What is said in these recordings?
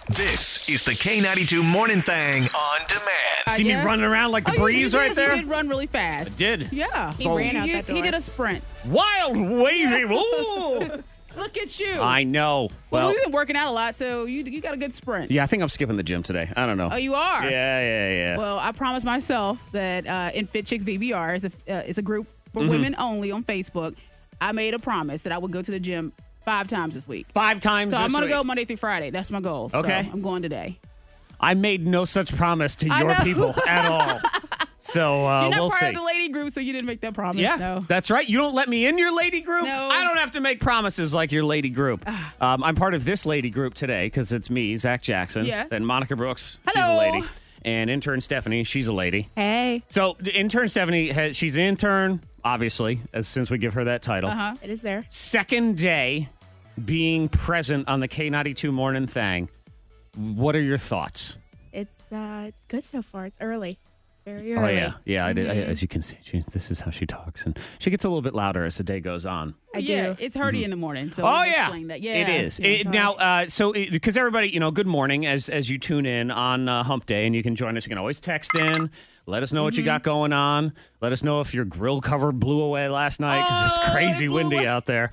This is the K92 Morning Thang on demand. See me running around like the breeze right there? He did run really fast. I did. Yeah. He ran out that door. He did a sprint. Wild, wavy. Ooh. Look at you. I know. Well, Well, we've been working out a lot, so you got a good sprint. yeah, I think I'm skipping the gym today. I don't know. Oh, you are? Yeah. Well, I promised myself that in Fit Chicks VBR is a group for women only on Facebook. I made a promise that I would go to the gym 5 times this week. 5 times So this I'm going to week. go Monday through Friday. That's my goal. Okay. So I'm going today. I made no such promise to I your know. people at all. So You're not we'll part see. of the lady group, so you didn't make that promise. Yeah, No. that's right. You don't let me in your lady group. No. I don't have to make promises like your lady group. I'm part of this lady group today because it's me, Zach Jackson, Yeah. and Monica Brooks. Hello. She's a lady. And intern Stephanie, she's a lady. Hey, So intern Stephanie, she's an intern, obviously, since we give her that title. it is there. Second day being present on the K92 Morning Thang. What are your thoughts? It's good so far. It's early. Very Oh, early. yeah. As you can see, this is how she talks. And she gets a little bit louder as the day goes on. I Yeah, do. it's Hurdy in the morning. So Oh, I'll yeah. explain that. Yeah, It is. Yeah, sorry. Because everybody, good morning as you tune in on Hump Day, and you can join us. You can always text in. Let us know what you got going on. Let us know if your grill cover blew away last night because it's Oh, crazy it blew windy away. out there.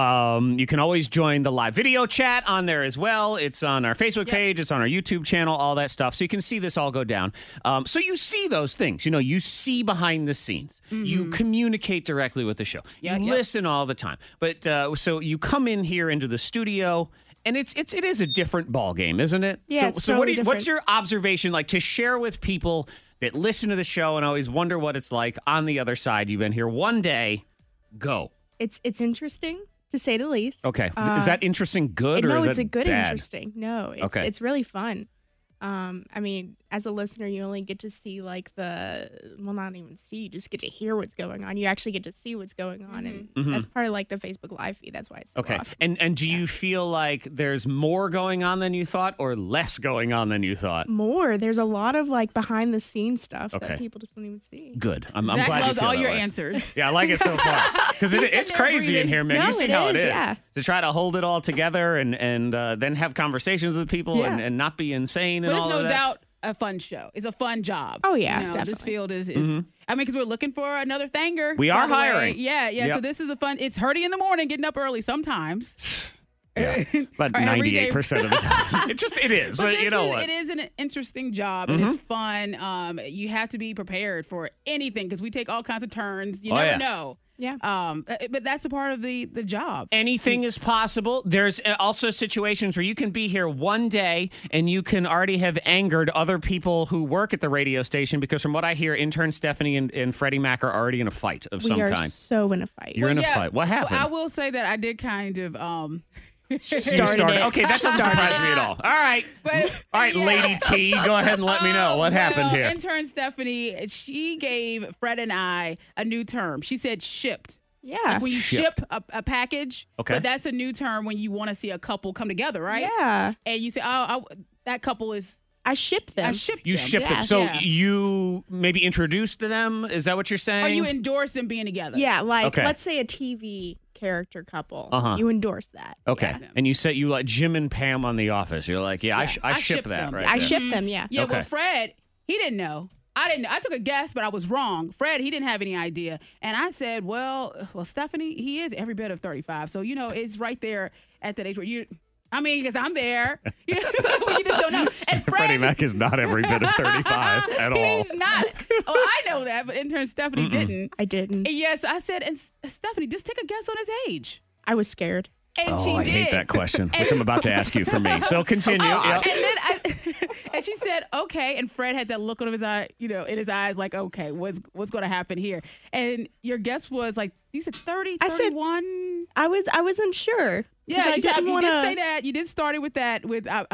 You can always join the live video chat on there as well. It's on our Facebook page. It's on our YouTube channel, all that stuff. So you can see this all go down. So you see those things. You see behind the scenes. You communicate directly with the show. Yeah, you yeah. listen all the time. But so you come in here into the studio. And it is a different ball game, isn't it? Yeah, So, it's so totally what's different. your observation like to share with people that listen to the show and always wonder what it's like on the other side? You've been here one day. Go. It's interesting to say the least. Okay. Is that interesting good or no, is it's that a good bad? interesting. No, it's Okay. it's really fun. I mean, as a listener, you only get to see not even see, you just get to hear what's going on. You actually get to see what's going on, and that's part of like the Facebook Live feed. That's why it's so Okay. awesome. And do you feel like there's more going on than you thought or less going on than you thought? More, there's a lot of like behind the scenes stuff Okay. that people just don't even see. Good. I'm Zach glad you loves feel all that your way. answers. Yeah, I like it so far because it's there crazy in breathing. here, man. No, You see it how it is, is yeah. to try to hold it all together and then have conversations with people Yeah. and not be insane and But it's all no of that. doubt a fun show. It's a fun job. Oh, yeah, This definitely. field is I mean, because we're looking for another thanger. We are by the way. hiring. Yeah. Yep. So this is a fun. It's Hurdy in the morning, getting up early sometimes. Yeah, about Or every day. 98% of the time. It is, but you know what? It is an interesting job. and It's fun. You have to be prepared for anything because we take all kinds of turns. You Oh, never yeah. know. Yeah. But that's a part of the job. Anything is possible. There's also situations where you can be here one day and you can already have angered other people who work at the radio station because from what I hear, intern Stephanie and Freddie Mac are already in a fight of We some are kind. so in a fight. You're in a Yeah. fight. What happened? Well, I will say that I did kind of. You started it. Okay, that doesn't surprise me at all. All right. But- All right, yeah. Lady T, go ahead and let me know what happened here. Intern Stephanie, she gave Fred and I a new term. She said shipped. Yeah. When you Shipped. ship a package, Okay. but that's a new term when you want to see a couple come together, right? Yeah. And you say, that couple is, I shipped them. I shipped You them. shipped Yeah. them. So Yeah. you maybe introduced them? Is that what you're saying? Or you endorse them being together. Yeah, like Okay. let's say a TV character couple. Uh-huh. You endorse that. Okay. Yeah. And you said you like Jim and Pam on The Office. You're like, I I ship ship that them. right I there. shipped them, yeah. Yeah, Okay. well, Fred, he didn't know. I didn't know. I took a guess, but I was wrong. Fred, he didn't have any idea. And I said, well, Stephanie, he is every bit of 35. So, it's right there at that age where because I'm there. You just don't know. And Fred, Freddie Mac is not every bit of 35 at all. he's not. Oh, I know that, but intern Stephanie didn't. I didn't. And yes, I said, and Stephanie, just take a guess on his age. I was scared. And Oh, she I did. hate that question, which I'm about to ask you for me. So continue. Yep. And then and she said, okay. And Fred had that look on his eye, in his eyes, like, okay, what's going to happen here? And your guess was like, you said 30, I said 31? I was unsure. 'Cause Yeah, I didn't you want did say to. that. You did start it with that.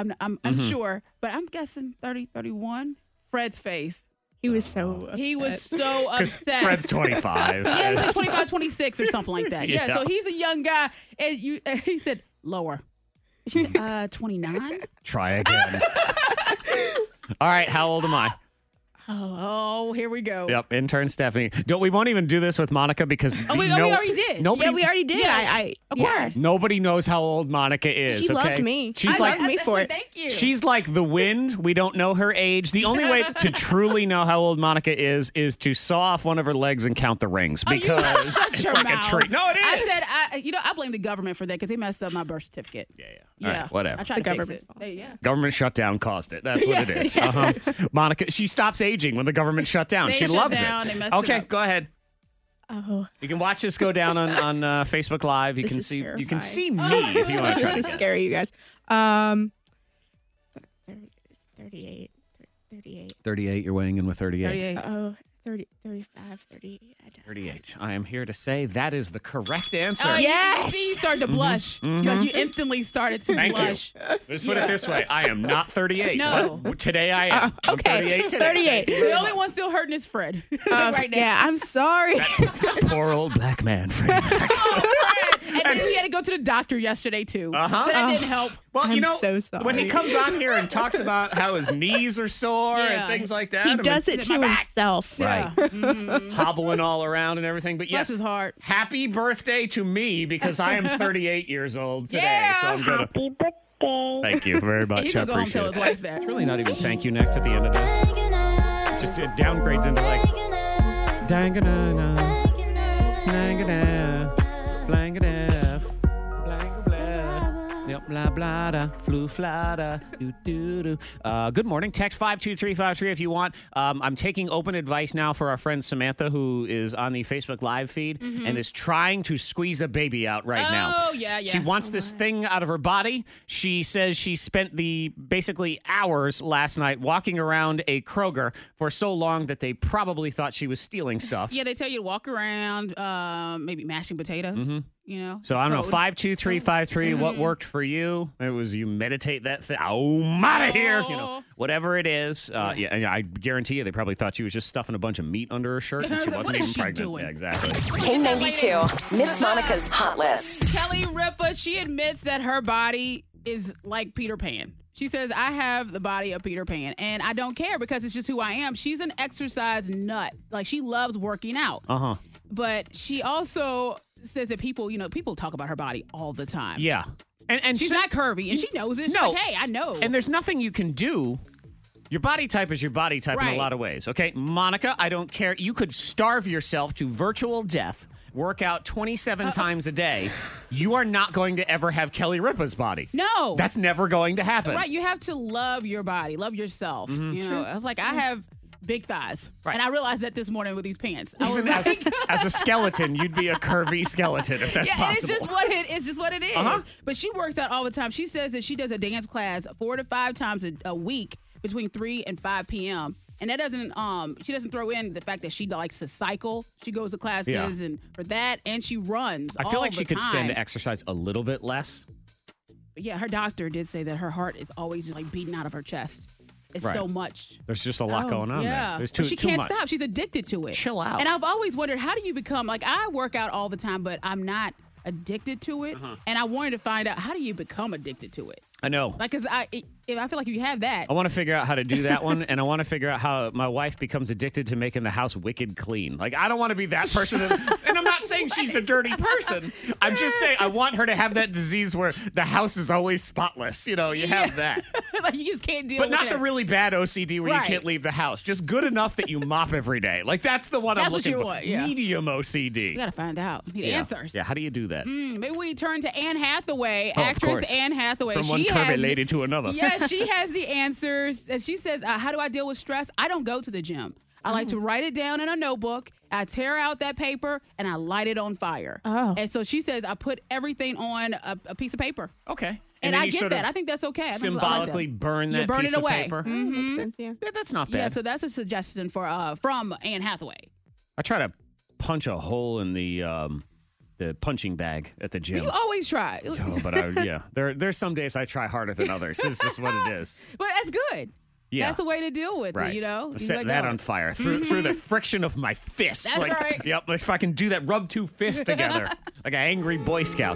I'm sure, but I'm guessing 30, 31. Fred's face. He was so upset. He was so Because upset. Fred's 25. Yeah, he's like 25, 26 or something like that. Yeah, Yeah. so he's a young guy. And he said, lower. She said, 29? Try again. All right, how old am I? Oh, here we go. Yep, intern Stephanie. We won't even do this with Monica because we already did. Nobody, Yeah, we already did. Yeah, of course. Nobody knows how old Monica is. She okay? loved me. She's I like loved me for it. Thank you. She's like the wind. We don't know her age. The only way to truly know how old Monica is to saw off one of her legs and count the rings because Shut it's your like mouth. a treat. No, it is. I said, I blame the government for that because they messed up my birth certificate. Yeah. Yeah, All right, whatever. I tried The to fix government's it. fault. Yeah. Government shutdown caused it. That's what it is. Monica, she stops aging when the government shut down. They She shut loves down, it. they messed it Okay, up. go ahead. Oh, You can watch this go down on Facebook Live. You This can is see you can terrifying. see me if you want to try this to is guess. scary, you guys. 38. 38. You're weighing in with 38. 38. Oh, 30, 35, 38. I don't 38. I am here to say that is the correct answer. Oh, Yes! You see, you started to blush. Like, you instantly started to Thank blush. you. Let's put it this way. I am not 38. No. But today I am. I'm okay. 38 today. 38. The only one still hurting is Fred right now. Yeah, I'm sorry. Poor old black man. Fred. And then he had to go to the doctor yesterday, too. Uh-huh. So that didn't help. Well, I'm you know, so sorry. when he comes on here and talks about how his knees are sore Yeah. and things like that, He does it to himself. Right. Yeah. hobbling all around and everything. But Bless yes, his heart. happy birthday to me because I am 38 years old today. Yeah. So I'm gonna. Happy birthday. Thank you very much. He's I going to go home and appreciate tell it. his wife that. It's really not even thank you next at the end of this. Just it downgrades into like dang-a-na-na, dang-a-na, flang-a-def, blang-a-blah, yep, blah blah da, flu flada, doo doo doo. Good morning. Text 52353 if you want. I'm taking open advice now for our friend Samantha, who is on the Facebook Live feed and is trying to squeeze a baby out right now. Oh, yeah. She wants this thing out of her body. She says she spent the basically hours last night walking around a Kroger for so long that they probably thought she was stealing stuff. Yeah, they tell you to walk around, maybe mashing potatoes. You know. So it's I don't know, code. 52353, what worked for you? It was you meditate that thing. Oh, I'm out of here. You know, whatever it is. Yeah, and I guarantee you they probably thought she was just stuffing a bunch of meat under her shirt and she What wasn't is even she pregnant. doing? Yeah, exactly. K92, Miss Monica's Hot List. Kelly Ripa, she admits that her body is like Peter Pan. She says, I have the body of Peter Pan, and I don't care because it's just who I am. She's an exercise nut. Like, she loves working out. Uh-huh. But she also says that people talk about her body all the time. Yeah. And She's so- not curvy, and she knows it. She's No. like, hey, I know. And there's nothing you can do. Your body type is your body type in a Right. lot of ways. Okay, Monica, I don't care. You could starve yourself to virtual death, work out 27 times a day. You are not going to ever have Kelly Ripa's body. No. That's never going to happen. Right, you have to love your body, love yourself. You know, I was like, I have big thighs, Right. and I realized that this morning with these pants. I was Even as, like, as a skeleton, you'd be a curvy skeleton if that's yeah, possible. it's just what it is. Uh-huh. But she works out all the time. She says that she does a dance class 4 to 5 times a week between 3 and 5 p.m. And that doesn't she doesn't throw in the fact that she likes to cycle. She goes to classes Yeah. and for that, and she runs. I feel all like she the could stand time. to exercise a little bit less. But yeah, her doctor did say that her heart is always like beating out of her chest. It's Right. so much. There's just a lot going on Yeah, there. There's But too she can't much. stop. She's addicted to it. Chill out. And I've always wondered, how do you become like I work out all the time, but I'm not addicted to it. And I wanted to find out, how do you become addicted to it? I know. Like, cause if I feel like you have that. I want to figure out how to do that one, and I want to figure out how my wife becomes addicted to making the house wicked clean. Like, I don't want to be that person. And I'm not saying she's a dirty person. I'm just saying I want her to have that disease where the house is always spotless. You know, you have that. Like, you just can't deal But with not it. the really bad OCD where you Right. can't leave the house. Just good enough that you mop every day. Like, that's the one I'm That's what looking you for. want, yeah. Medium OCD. We got to find out. We need yeah. answers. Yeah, how do you do that? Maybe we turn to Anne Hathaway, Oh, of actress course. Anne Hathaway. From one She curvy has, lady to another. Yeah, she has the answers. And she says, how do I deal with stress? I don't go to the gym. I like to write it down in a notebook. I tear out that paper and I light it on fire. Oh. And so she says, I put everything on a piece of paper. Okay. And then I you get sort that. of I think that's okay. I like that. symbolically burn You that burn piece it of away. paper. Makes sense, yeah. Yeah, that's not bad. Yeah, so that's a suggestion for from Anne Hathaway. I try to punch a hole in the punching bag at the gym. You always try. Oh, but there's some days I try harder than others. It's just what it is. But that's good. Yeah. That's the way to deal with Right. it, you know? I'll You set let that go. on fire through the friction of my fists. That's like, right. Yep. If I can do that, rub two fists together like an angry Boy Scout.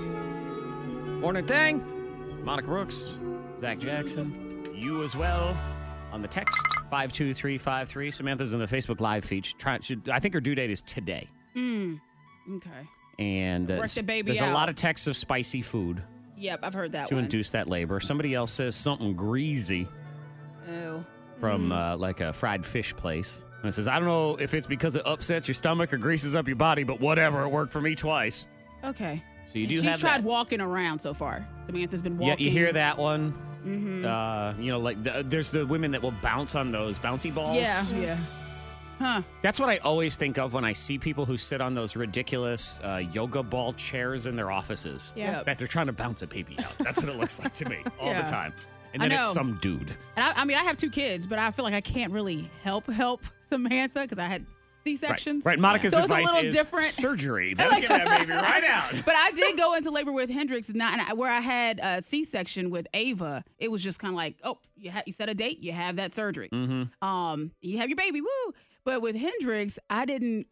Morning thing. Monica Brooks, Zach Jackson, you as well on the text 52353. Samantha's in the Facebook Live feed. I think her due date is today. Okay. And Work the baby there's a out. lot of texts of spicy food Yep, I've heard that to one. induce that labor. Somebody else says something greasy Ew. from like a fried fish place. And it says, I don't know if it's because it upsets your stomach or greases up your body, but whatever. It worked for me twice. Okay. So you And do she's have tried that. walking around so far. Samantha's been Yeah, walking. you hear that one. Mm-hmm. Like there's the women that will bounce on those bouncy balls. Yeah. Huh. That's what I always think of when I see people who sit on those ridiculous yoga ball chairs in their offices. Yeah. Yep. That they're trying to bounce a baby out. That's what it looks like to me all Yeah. the time. And I then it's know. some dude. And I mean, I have 2 kids, but I feel like I can't really help Samantha because I had C-sections. Right. Monica's So it's a advice little is different. surgery. That'll get that baby right out. But I did go into labor with Hendrix, where I had a C-section with Ava. It was just kind of like, oh, you set a date, you have that surgery. Mm-hmm. You have your baby, woo. But with Hendrix, I didn't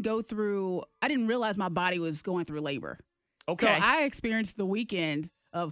realize my body was going through labor. Okay. So I experienced the weekend of,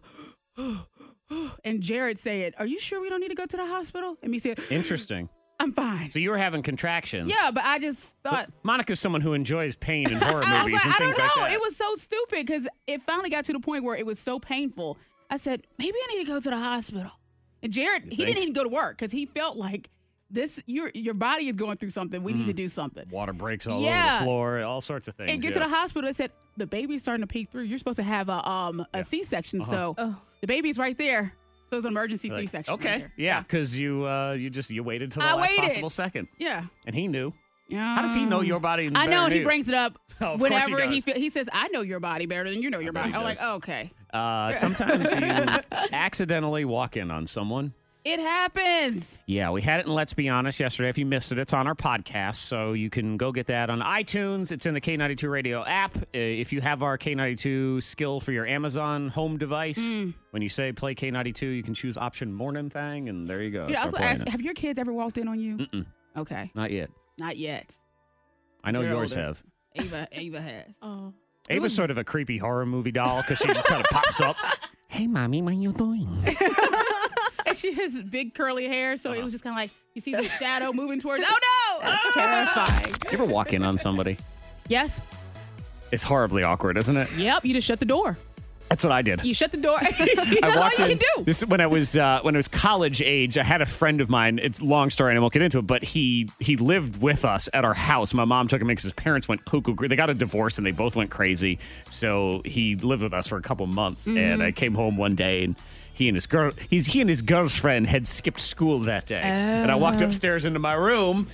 and Jared said, "Are you sure we don't need to go to the hospital?" And me said, Interesting. "I'm fine." So you were having contractions. Yeah, but I just thought. Monica's someone who enjoys pain in horror I was movies like, and I things don't know. like that. It was so stupid because it finally got to the point where it was so painful. I said, maybe I need to go to the hospital. And Jared, he think? didn't even go to work because he felt like your body is going through something. We need to do something. Water breaks all over Yeah. the floor, all sorts of things. And get to the hospital. They said the baby's starting to peek through. You're supposed to have a C-section, so the baby's right there. So it's an emergency Like, C-section. okay. right there. Yeah, because you waited till the I last waited. possible second. Yeah. And he knew. How does he know your body? I better know, than and he you? brings it up Oh, of course he whenever does. he says, "I know your body better than you know your bet body." he I'm like, does. okay, Sometimes you accidentally walk in on someone. it happens. Yeah, we had it in Let's Be Honest yesterday. If you missed it, it's on our podcast, so you can go get that on iTunes. It's in the K92 Radio app. If you have our K92 skill for your Amazon home device, when you say play K92, you can choose option morning thing, and there you go. Yeah, I Start also playing asked, it. have your kids ever walked in on you? Mm-mm, Okay, not yet. not yet. I know You're yours older. have. Ava has. Oh. Ava's sort of a creepy horror movie doll because she just kind of pops up. Hey, mommy, what are you doing? And she has big curly hair, so it was just kind of like you see the shadow moving towards. Oh no! That's terrifying. You ever walk in on somebody? Yes. It's horribly awkward, isn't it? Yep. You just shut the door. That's what I did. You shut the door. That's I all walked you in. can do. This when I was college age. I had a friend of mine. It's a long story, and I won't get into it. But he lived with us at our house. My mom took him because his parents went cuckoo. They got a divorce, and they both went crazy. So he lived with us for a couple months. And I came home one day, and he and his girlfriend had skipped school that day. And I walked upstairs into my room.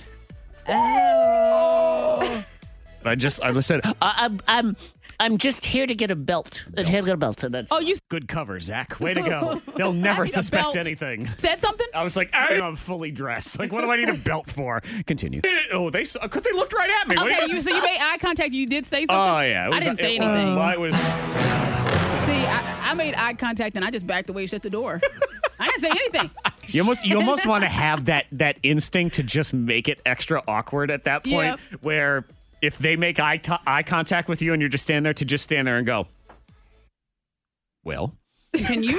Oh. And I said, I'm just here to get a belt. And that's Oh, you good cover, Zach. Way to go. They'll never I need a suspect belt. anything. said something? I was like, I'm fully dressed. Like, what do I need a belt for? Continue. Oh, they looked right at me. What do Okay, you- so you made eye contact. You did say something. Oh yeah, I didn't say anything. I was. See, I made eye contact and I just backed away, shut the door. I didn't say anything. You almost want to have that instinct to just make it extra awkward at that point, Yep. where if they make eye contact with you and you're just standing there, to just stand there and go, well, Continue.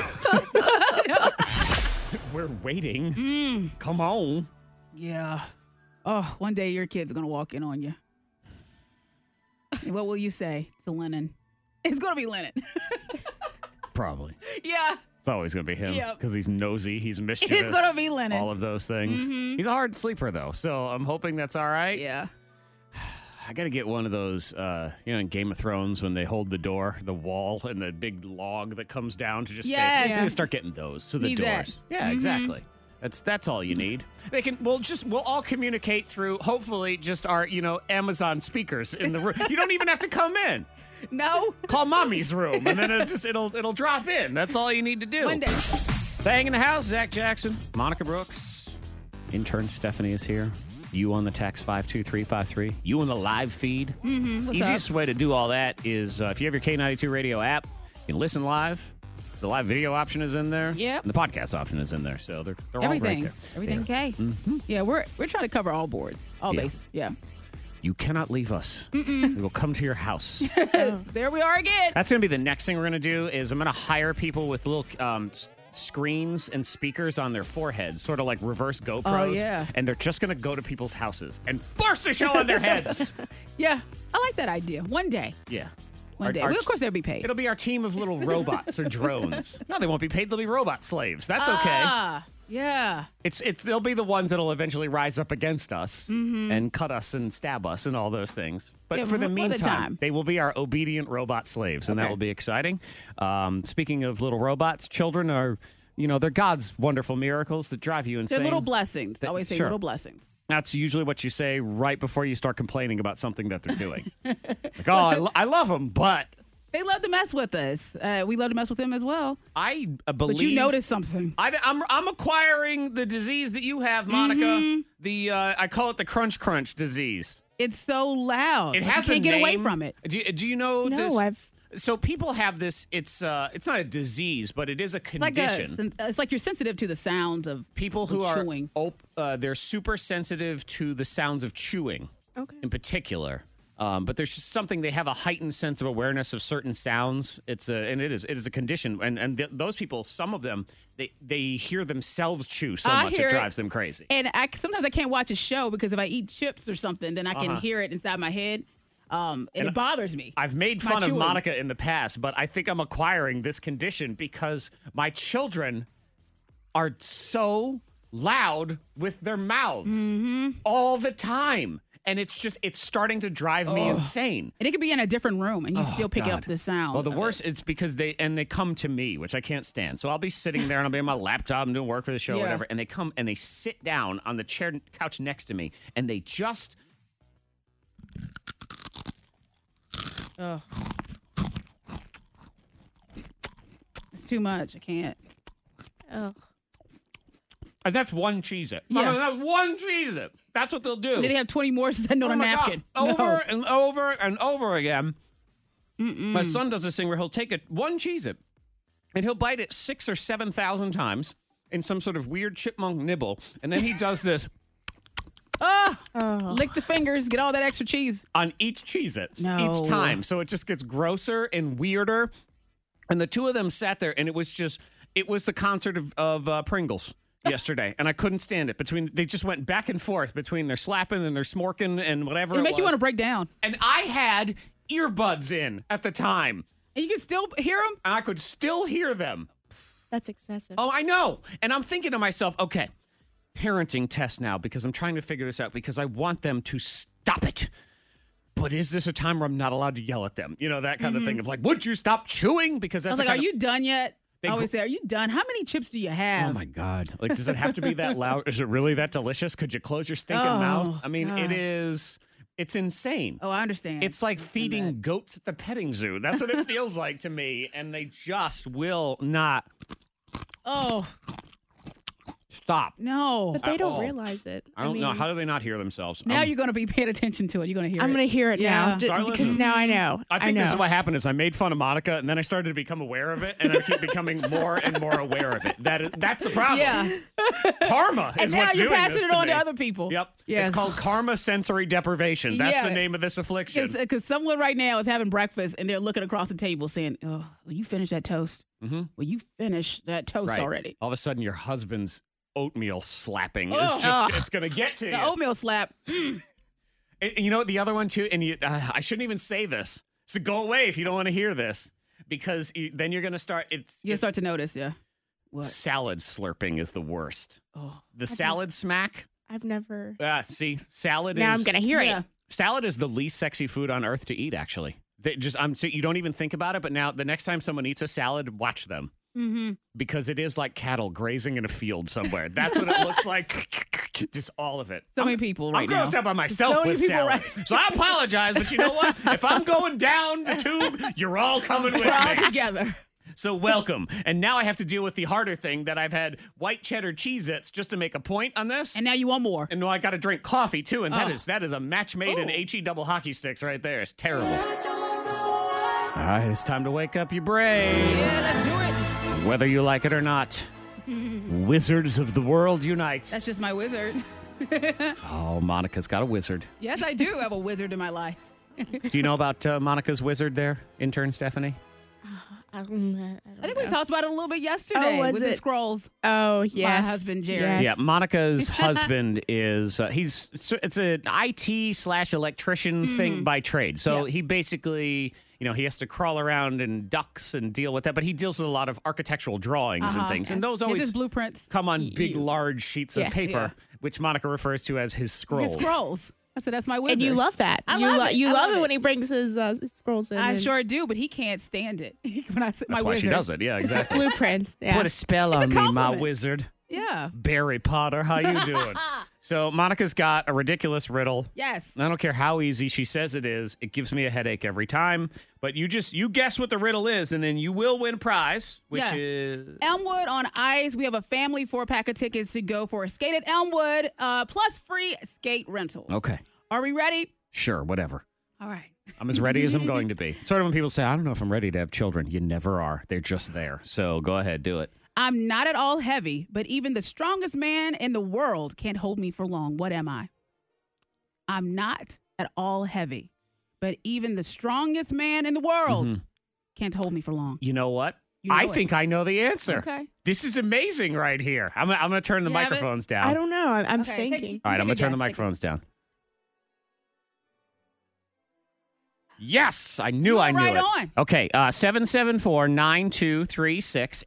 we're waiting. Come on. Yeah. Oh, one day your kids are going to walk in on you. And what will you say to Lennon? It's going to be Lennon. Probably. Yeah. It's always going to be him Yep. because he's nosy, he's mischievous. It's gonna be Lennon. All of those things. He's a hard sleeper, though, so I'm hoping that's all right. Yeah. I got to get one of those, in Game of Thrones when they hold the door, the wall, and the big log that comes down to just Yes. stay. Yeah. I'm gonna start getting those to the Need doors. that. Yeah, exactly. That's all you need. We'll all communicate through, hopefully, just our, Amazon speakers in the room. You don't even have to come in. No. Call mommy's room, and then it'll drop in. That's all you need to do. One day. Bang in the house, Zach Jackson, Monica Brooks, intern Stephanie is here. You on the text 52353. You on the live feed. What's Easiest up? way to do all that is if you have your K92 radio app, you can listen live. The live video option is in there. Yep. And the podcast option is in there. So they're all right Everything. there. Everything okay. Yeah, we're trying to cover all boards, all Yeah. bases. Yeah. You cannot leave us. We will come to your house. There we are again. That's going to be the next thing we're going to do is I'm going to hire people with little screens and speakers on their foreheads, sort of like reverse GoPros. Oh, yeah. And they're just going to go to people's houses and force the show on their heads. Yeah, I like that idea. One day. Yeah. One day. Well, of course, they'll be paid. It'll be our team of little robots or drones. No, they won't be paid. They'll be robot slaves. That's okay. Yeah. They'll be the ones that'll eventually rise up against us and cut us and stab us and all those things. But Yeah, for the for the meantime, time. they will be our obedient robot slaves, and that Okay. will be exciting. Speaking of little robots, children are, they're God's wonderful miracles that drive you insane. They're little blessings. I always say Sure. little blessings. That's usually what you say right before you start complaining about something that they're doing. Like, oh, I love them, but They love to mess with us. We love to mess with them as well. I believe. But you noticed something. I'm acquiring the disease that you have, Monica. Mm-hmm. I call it the crunch disease. It's so loud. It Like, has you can't a get away name. from it. Do you know No, this? So people have this. It's not a disease, but it is a It's like condition. it's like you're sensitive to the sounds of People who of are chewing. they're super sensitive to the sounds of chewing, Okay. in particular. But there's just something, they have a heightened sense of awareness of certain sounds. It is a condition, and those people, some of them, they hear themselves chew so I much hear it it. drives them crazy. And sometimes I can't watch a show because if I eat chips or something, then I can hear it inside my head. And it bothers me. I've made My fun of chewing. Monica in the past, but I think I'm acquiring this condition because my children are so loud with their mouths all the time. And it's starting to drive me insane. And it could be in a different room and you still pick God. up the sound. Well, the of worst, it. it's because they come to me, which I can't stand. So I'll be sitting there and I'll be on my laptop and doing work for the show or Yeah. whatever. And they come and they sit down on the couch next to me and they just. Ugh. It's too much. I can't. Oh. And that's one Cheez-It. Yeah. I mean, that's one Cheez-It. That's what they'll do. Did they have 20 more sitting on Oh a my napkin? God. Over No. and over and over again. My son does this thing where he'll take one Cheez-It and he'll bite it 6,000 or 7,000 times in some sort of weird chipmunk nibble. And then he does this Lick the fingers, get all that extra cheese. on each Cheez-It No. each time. So it just gets grosser and weirder. And the two of them sat there and it was the concert of Pringles. Yesterday, and I couldn't stand it. They just went back and forth between their slapping and their smorking and whatever. It make you was. want to break down. And I had earbuds in at the time, And you can still hear them? and I could still hear them. That's excessive. Oh, I know. And I'm thinking to myself, okay, parenting test now because I'm trying to figure this out because I want them to stop it. But is this a time where I'm not allowed to yell at them? You know, that kind of thing of like, would you stop chewing? Because I that's was like, are you done yet? I They always say, are you done? How many chips do you have? Oh my God. Like, does it have to be that loud? Is it really that delicious? Could you close your stinking mouth? I mean, it's insane. Oh, I understand. It's like feeding goats at the petting zoo. That's what it feels like to me. And they just will not Oh, stop. no. But they at don't all. realize it. I don't know. How do they not hear themselves? Now you're going to be paying attention to it. You're going to hear I'm it. going to hear it Yeah. now Start because listening. now I know. I think know. this is what happened is I made fun of Monica and then I started to become aware of it and I keep becoming more and more aware of it. That's the problem. Yeah. Karma And is now what's you're doing passing this it to on me. to other people. Yep. Yes. It's called karma sensory deprivation. That's Yeah. the name of this affliction. Because someone right now is having breakfast and they're looking across the table saying, oh, will you finish that toast? Mm-hmm. Will you finish that toast Right. already? All of a sudden your husband's oatmeal slapping is Oh. just it's going to get to The you. oatmeal slap. And you know what, the other one too, and I shouldn't even say this. So go away if you don't want to hear this, because then you're going to start. You'll start to notice, yeah. What? Salad slurping is the worst. Oh. The salad smack. I've never. See, salad. Now is, I'm going to hear Yeah. it. Salad is the least sexy food on earth to eat. Actually, so you don't even think about it. But now the next time someone eats a salad, watch them. Mm-hmm. Because it is like cattle grazing in a field somewhere. That's what it looks like. Just all of it. So many people right I'm now. grossed out by myself So many with people salad. right- So I apologize, but you know what? If I'm going down the tube, you're all coming with We're all me. together. So welcome. And now I have to deal with the harder thing that I've had white cheddar Cheez-Its just to make a point on this. And now you want more. And I got to drink coffee too, and that Oh. is a match made in Ooh. HE double hockey sticks right there. It's terrible. All right, it's time to wake up your brain. Yeah, let's do it. Whether you like it or not, Wizards of the World unite. That's just my wizard. Oh, Monica's got a wizard. Yes, I do have a wizard in my life. Do you know about Monica's wizard there, intern Stephanie? I don't I think we know. talked about it a little bit yesterday was with the it? scrolls. Oh, yes. My husband, Jerry. Yes. Yeah, Monica's husband is it's an IT/electrician thing by trade. So Yeah. he basically, he has to crawl around in ducts and deal with that, but he deals with a lot of architectural drawings and things. And those His always blueprints. come on big, large sheets of Yes. paper, which Monica refers to as his scrolls. His scrolls. I said, that's my wizard. And you love that. I you love it. You I love love it when it. he brings his scrolls in. I and sure do, but he can't stand it. When I say my That's why wizard. she does it. Yeah, exactly. blueprints. Yeah. Put a spell It's a on me, my compliment. wizard. Yeah. Barry Potter, how you doing? So Monica's got a ridiculous riddle. Yes. I don't care how easy she says it is. It gives me a headache every time. But you guess what the riddle is, and then you will win a prize, which Yeah. is Elmwood on Ice. We have a family 4-pack of tickets to go for a skate at Elmwood, plus free skate rentals. okay. Are we ready? Sure, whatever. All right. I'm as ready as I'm going to be. Sort of when people say, I don't know if I'm ready to have children. You never are. They're just there. So go ahead, do it. I'm not at all heavy, but even the strongest man in the world can't hold me for long. What am I? I'm not at all heavy, but even the strongest man in the world can't hold me for long. You know what? You know I it. think I know the answer. Okay. This is amazing right here. I'm going to turn the You have it? microphones down. I don't know. I'm Okay, thinking. All right, I'm going take a to turn the guess. microphones down. Yes, I knew You I were knew right it. on. Okay, 774-9236,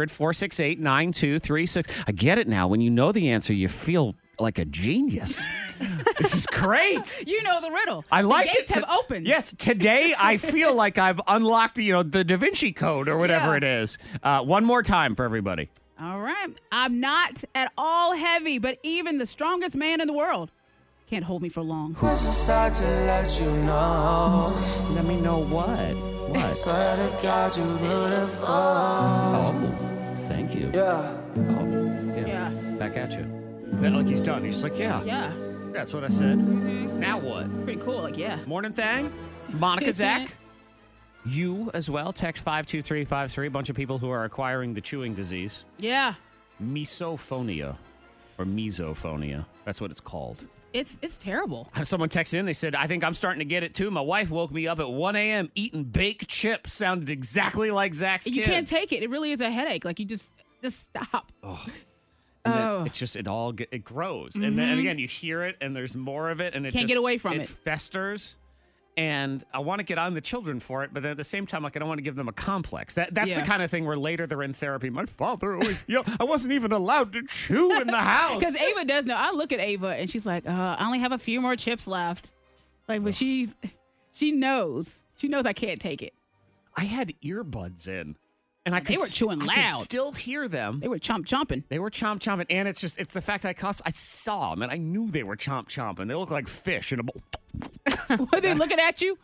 800-468-9236. I get it now. When you know the answer, you feel like a genius. This is great. You know the riddle. I like the gates it. have opened. Yes, today I feel like I've unlocked, the Da Vinci Code or whatever Yeah. it is. One more time for everybody. All right. I'm not at all heavy, but even the strongest man in the world can't hold me for long. Start to let you know. Let me know what? What? Swear to God, you beautiful. Oh, thank you. Yeah. Oh, Yeah. Back at you. Like he's done. He's like, yeah. Yeah. That's what I said. Now what? Pretty cool. Like, yeah. Morning thing. Monica, Zach. You as well. Text 52353. A bunch of people who are acquiring the chewing disease. Yeah. Misophonia or misophonia. That's what it's called. It's terrible. Someone texted in. They said, I think I'm starting to get it too. My wife woke me up at 1 a.m. eating baked chips. Sounded exactly like Zach's You kid. can't take it. It really is a headache. Like, you just stop. And then Oh. it grows. And then again, you hear it and there's more of it. And it Can't get away from it. It festers. And I want to get on the children for it, but then at the same time, like I don't want to give them a complex. That's the Yeah. kind of thing where later they're in therapy. My father always, I wasn't even allowed to chew in the house. Because Ava does know. I look at Ava and she's like, I only have a few more chips left. Like, but she knows. She knows I can't take it. I had earbuds in, and I They could were chewing I could loud. still hear them. They were chomping. They were chomping, and it's the fact that I saw them, and I knew they were chomping. They look like fish in a bowl. Were they looking at you?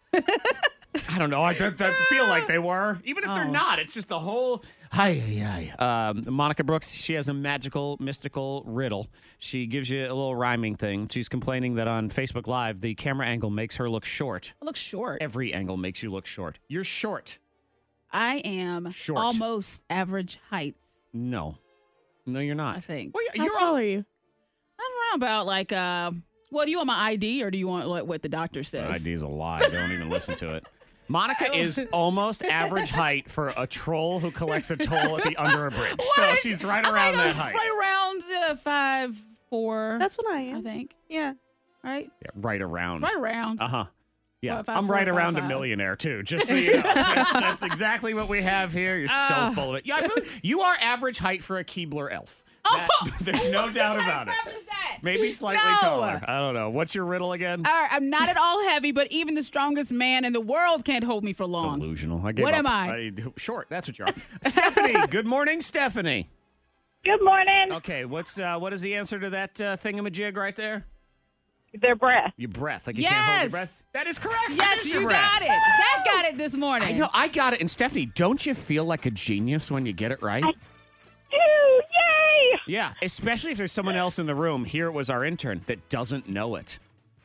I don't know. I feel like they were. Even if they're not, it's just the whole. Hi. Monica Brooks, she has a magical, mystical riddle. She gives you a little rhyming thing. She's complaining that on Facebook Live, the camera angle makes her look short. I look short. Every angle makes you look short. You're short. I am Short. almost average height, No, you're not. I think. Well, How you're tall are you? I'm around about like, well, do you want my ID or do you want what the doctor says? ID's a lie. Don't even listen to it. Monica is almost average height for a troll who collects a toll at the under a bridge. So What? she's right around that height. Right around 5'4". That's what I I am. think. Yeah. Right? Yeah, right around. Right around. Uh-huh. Yeah, What, I'm 5'4", right around 5'5"? a millionaire, too, just so you know. That's exactly what we have here. You're so full of it. Yeah, you are average height for a Keebler elf. There's no doubt about it. What is that? Maybe slightly No. taller. I don't know. What's your riddle again? All right, I'm not at all heavy, but even the strongest man in the world can't hold me for long. Delusional. I gave What up. am I? Short. That's what you are. Stephanie. Good morning, Stephanie. Good morning. Okay, what is the answer to that thingamajig right there? Their breath. Your breath. Like you can't hold your Yes. breath. That is correct. That Yes, is your you breath. got it. Zach got it this morning. I know. I got it. And Stephanie, don't you feel like a genius when you get it right? Ew, yay! Yeah, especially if there's someone else in the room. Here it was our intern that doesn't know it.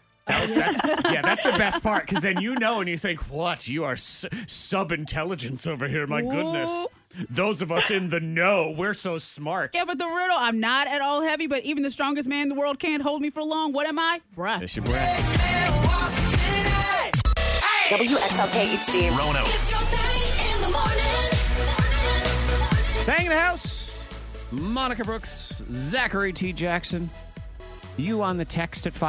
That's the best part, because then you know and you think, what? You are sub-intelligence over here. My goodness. Whoa. Those of us in the know, we're so smart. Yeah, but the riddle, I'm not at all heavy, but even the strongest man in the world can't hold me for long. What am I? Breath. That's your breath. WXLK HD. Rono. It's your thing in the morning. Bang in the house. Monica Brooks, Zachary T. Jackson. You on the text at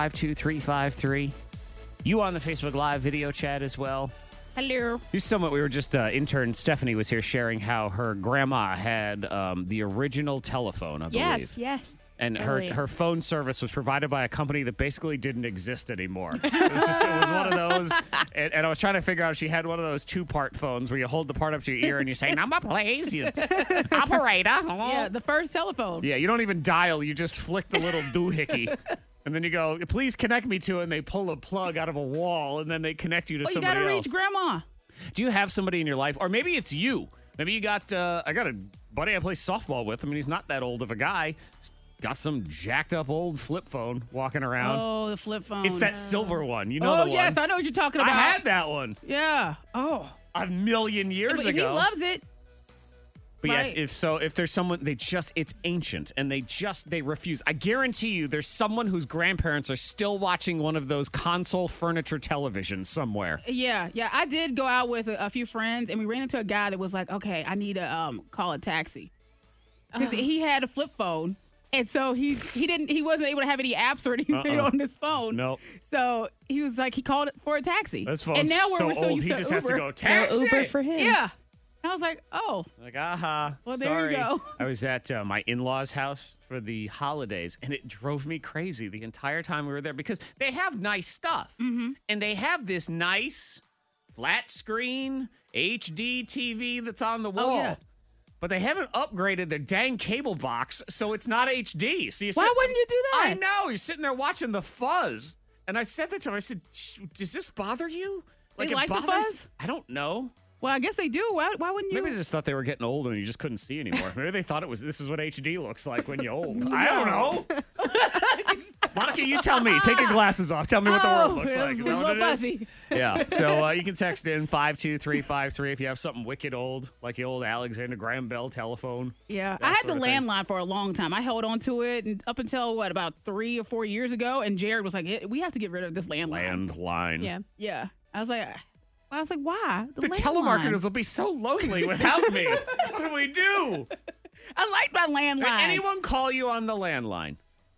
52353. You on the Facebook Live video chat as well. Hello. Here's someone we were just, intern Stephanie was here sharing how her grandma had the original telephone, I believe. Yes. And Totally. her phone service was provided by a company that basically didn't exist anymore. It was one of those. And I was trying to figure out if she had one of those 2-part phones where you hold the part up to your ear and you say, number please, you operator. Yeah, the first telephone. Yeah, you don't even dial. You just flick the little doohickey. And then you go, please connect me to it. And they pull a plug out of a wall and then they connect you to Oh, you somebody gotta else. reach grandma. Do you have somebody in your life? Or maybe it's you. Maybe you got, I got a buddy I play softball with. I mean, he's not that old of a guy. Got some jacked up old flip phone walking around. Oh, the flip phone. It's that silver one. You know Oh, the yes, one. I know what you're talking about. I had that one Yeah. Oh. a million years But ago. he loves it. But yeah, right. if there's someone, it's ancient and they refuse. I guarantee you there's someone whose grandparents are still watching one of those console furniture televisions somewhere. Yeah. I did go out with a few friends, and we ran into a guy that was like, okay, I need to call a taxi. Because he had a flip phone. And so he wasn't able to have any apps or anything on his phone. Nope. So he was like, he called it for a taxi. This phone's and now we're so so old, used he to just Uber. has to go, taxi! Uber for him. Yeah. And I was like, oh. Like, aha. Well, there sorry. you go. I was at my in-laws' house for the holidays, and it drove me crazy the entire time we were there because they have nice stuff. Mm-hmm. And they have this nice flat screen HD TV that's on the wall. Oh, yeah. But they haven't upgraded their dang cable box, so it's not HD. So Why wouldn't you do that? I know. You're sitting there watching the fuzz. And I said that to him. I said, does this bother you? They it like the bothers? fuzz? I don't know. Well, I guess they do. Why wouldn't you? Maybe they just thought they were getting old and you just couldn't see anymore. Maybe they thought this is what HD looks like when you're old. I don't know. Monica, you tell me. Take your glasses off. Tell me what the world looks like. It's Is a that what little it is? fuzzy. Yeah. So you can text in 52353 if you have something wicked old, like the old Alexander Graham Bell telephone. Yeah, That I had sort the of thing. landline for a long time. I held on to it and up until about 3 or 4 years ago, and Jared was like, "We have to get rid of this landline." Landline. Yeah. Yeah, I was like, why? The landline. telemarketers will be so lonely without me. What do we do? I like my landline. Did anyone call you on the landline?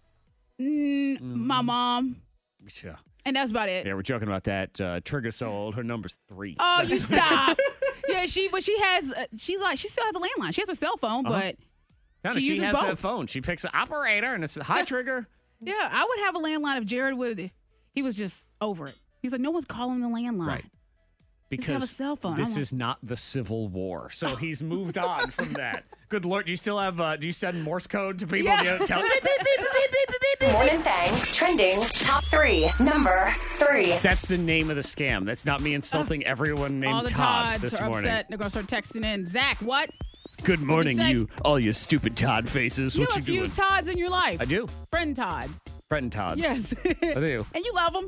My mom, Yeah. and that's about it. Yeah, we're joking about that. Trigger's so old. Her number's 3. Oh, you stop. Yeah, she still has a landline. She has a cell phone, but No, she she uses has that both. phone. She picks the operator and it's hi, Trigger. yeah, I would have a landline if Jared would. He was just over it. He's like, no one's calling the landline. Right. Just have a cell phone. this I'm like- is not the Civil War, so he's moved on from that. Good Lord, do you still have? Do you send Morse code to people? Yeah. You tell Morning Thang trending top 3. Number 3. That's the name of the scam. That's not me insulting everyone named All the Todd Todds this are morning. upset. They're gonna start texting in. Zach, what? Good morning, say? you all you stupid Todd faces. You What have you a few doing? Todds in your life. I do. Friend Todds. Friend Todds. Yes. I do. And you love them.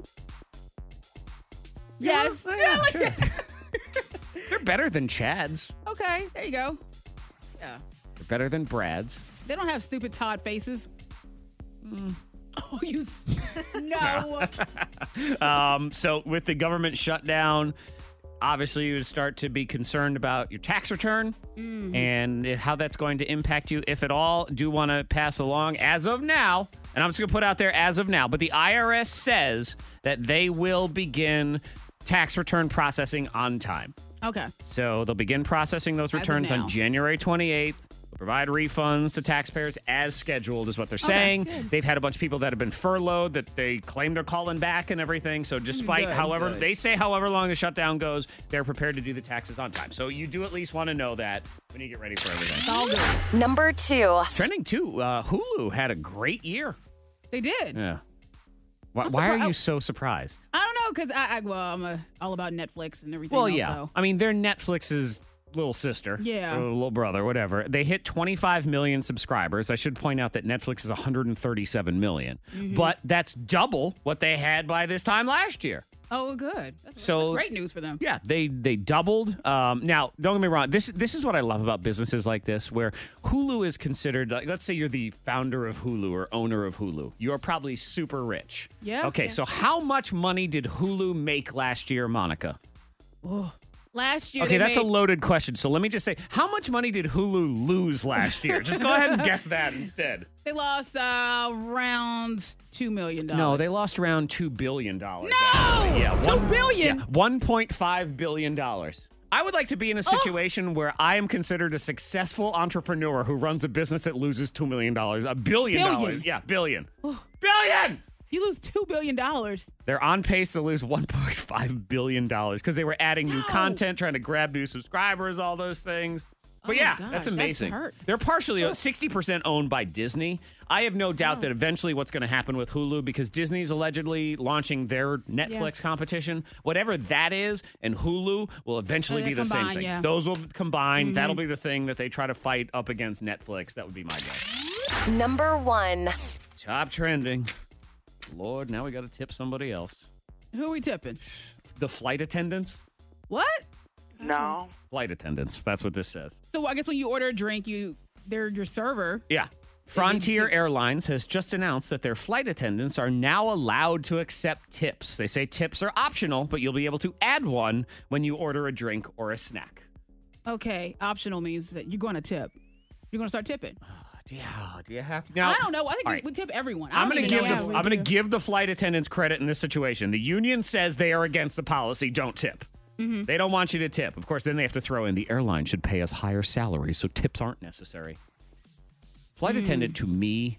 Yes. Yeah, like sure. that. They're better than Chad's. Okay, there you go. Yeah. They're better than Brad's. They don't have stupid Todd faces. Mm. Oh, no. So with the government shutdown, obviously you would start to be concerned about your tax return and how that's going to impact you, if at all. Do want to pass along as of now, and I'm just going to put out there as of now, but the IRS says that they will begin tax return processing on time. Okay. So they'll begin processing those of returns now. on January 28th. They'll provide refunds to taxpayers as scheduled is what they're saying. good. They've had a bunch of people that have been furloughed that they claim they're calling back and everything. So despite Good. they say however long the shutdown goes, they're prepared to do the taxes on time. So you do at least want to know that when you get ready for everything. All good. Number 2. Trending too, Hulu had a great year. They did. Yeah. Why are surprised. you so surprised? I don't know, because I'm all about Netflix and everything. Well, else, yeah. so. I mean, they're Netflix's little sister. Yeah. Or little brother, whatever. They hit 25 million subscribers. I should point out that Netflix is 137 million. Mm-hmm. But that's double what they had by this time last year. Oh, good. That's great news for them. Yeah, they doubled. Now, don't get me wrong. This is what I love about businesses like this, where Hulu is considered. Like, let's say you're the founder of Hulu or owner of Hulu. You're probably super rich. Yeah. Okay, so how much money did Hulu make last year, Monica? Last year, Okay, they that's a made, loaded question. So let me just say, how much money did Hulu lose last year? Just go ahead and guess that instead. they lost around $2 million. No, they lost around $2 billion. No! Yeah, $2 billion? Yeah, $1.5 billion. I would like to be in a situation where I am considered a successful entrepreneur who runs a business that loses $2 million. $1 billion. Yeah, billion. Billion! You lose $2 billion. They're on pace to lose $1.5 billion because they were adding new content, trying to grab new subscribers, all those things. But my that's gosh, amazing. that hurts. They're partially 60% owned by Disney. I have no doubt that eventually what's going to happen with Hulu, because Disney's allegedly launching their Netflix competition, whatever that is, and Hulu will eventually be the same thing. Yeah. Those will combine. That'll be the thing that they try to fight up against Netflix. That would be my guess. Number 1. Top trending. Lord, now we got to tip somebody else. Who are we tipping? The flight attendants. What? No. Flight attendants. That's what this says. So I guess when you order a drink, they're your server. Yeah. Frontier Airlines has just announced that their flight attendants are now allowed to accept tips. They say tips are optional, but you'll be able to add one when you order a drink or a snack. Okay, optional means that you're going to tip. You're going to start tipping. Yeah, do you have to? Now, I don't know. I think all right. we tip everyone. I'm going to we do. give the flight attendants credit in this situation. The union says they are against the policy. Don't tip. They don't want you to tip. Of course, then they have to throw in the airline should pay us higher salaries, so tips aren't necessary. Flight attendant to me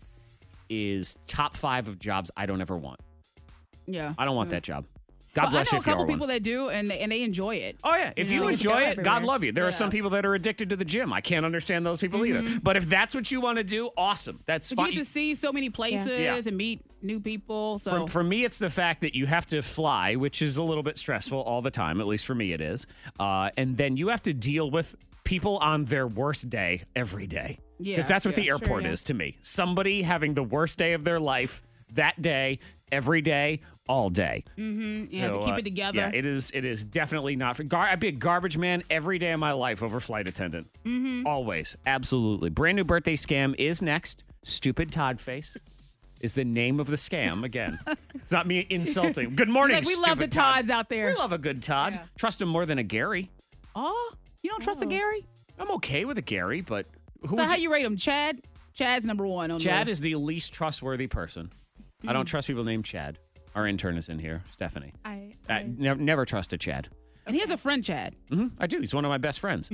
is top 5 of jobs I don't ever want. Yeah. I don't want that job. God bless I you know a if you couple are one. people that do, and they enjoy it. Oh, yeah. If you know, enjoy it, God everywhere. love you. There are Yeah. some people that are addicted to the gym. I can't understand those people either. But if that's what you want to do, awesome. That's But you fine. get to see so many places Yeah. and meet new people. So For me, it's the fact that you have to fly, which is a little bit stressful all the time. At least for me, it is. And then you have to deal with people on their worst day every day. Yeah, Because that's what the yeah, airport sure, yeah. is to me. Somebody having the worst day of their life that day, every day, all day. you have to keep it together. Yeah, it is definitely not for. I'd be a garbage man every day of my life over flight attendant. Always, absolutely. Brand new birthday scam is next. Stupid Todd face is the name of the scam. Again, it's not me insulting. Good morning. Like, we love the stupid Todd. Todds out there. We love a good Todd. Trust him more than a Gary. Oh, you don't trust a Gary? I'm okay with a Gary, but who So would how you? you rate him? Chad? Chad's number 1 on Chad the is the least trustworthy person. I don't trust people named Chad. Our intern is in here, Stephanie. I Never trust a Chad. And he has a friend, Chad. I do. He's one of my best friends,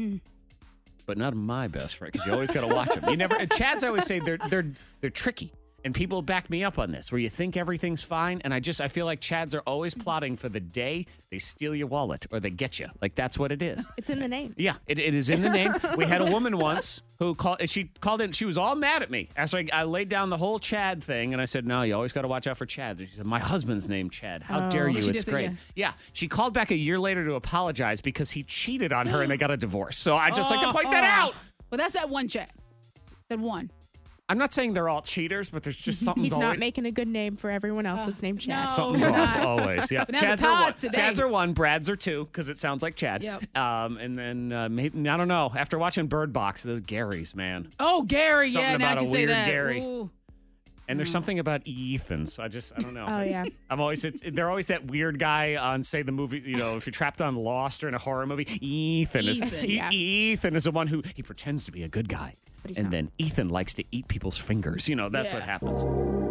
but not my best friend because you always got to watch him. You never. And Chads, I always say they're tricky, and people back me up on this. Where you think everything's fine, and I feel like Chads are always plotting for the day they steal your wallet or they get you. Like that's what it is. it's in the name. Yeah, it is in the name. We had a woman once who called. She called in. She was all mad at me after I laid down the whole Chad thing, and I said, "No, you always got to watch out for Chads." And she said, "My husband's named Chad. How dare you? She It's did say, great." Yeah, she called back a year later to apologize because he cheated on her and they got a divorce. So I just like to point that out. But that's that one Chad. That one. I'm not saying they're all cheaters, but there's just something. He's not making a good name for everyone else that's named Chad. no. Something's off always. Yeah, But now the Chads are one. Todds today. Chads are one. Brads are 2 because it sounds like Chad. Yep. And then maybe I don't know. After watching Bird Box, the Garys, man. Oh, Gary. Something Yeah, now about that you a say weird that. Gary. Ooh. And there's something about Ethan, so I don't know. Oh, yeah. I'm always they're always that weird guy on say the movie, if you're trapped on Lost or in a horror movie, Ethan is Ethan, Ethan is the one who he pretends to be a good guy. he's And not. then Ethan likes to eat people's fingers. That's Yeah. what happens.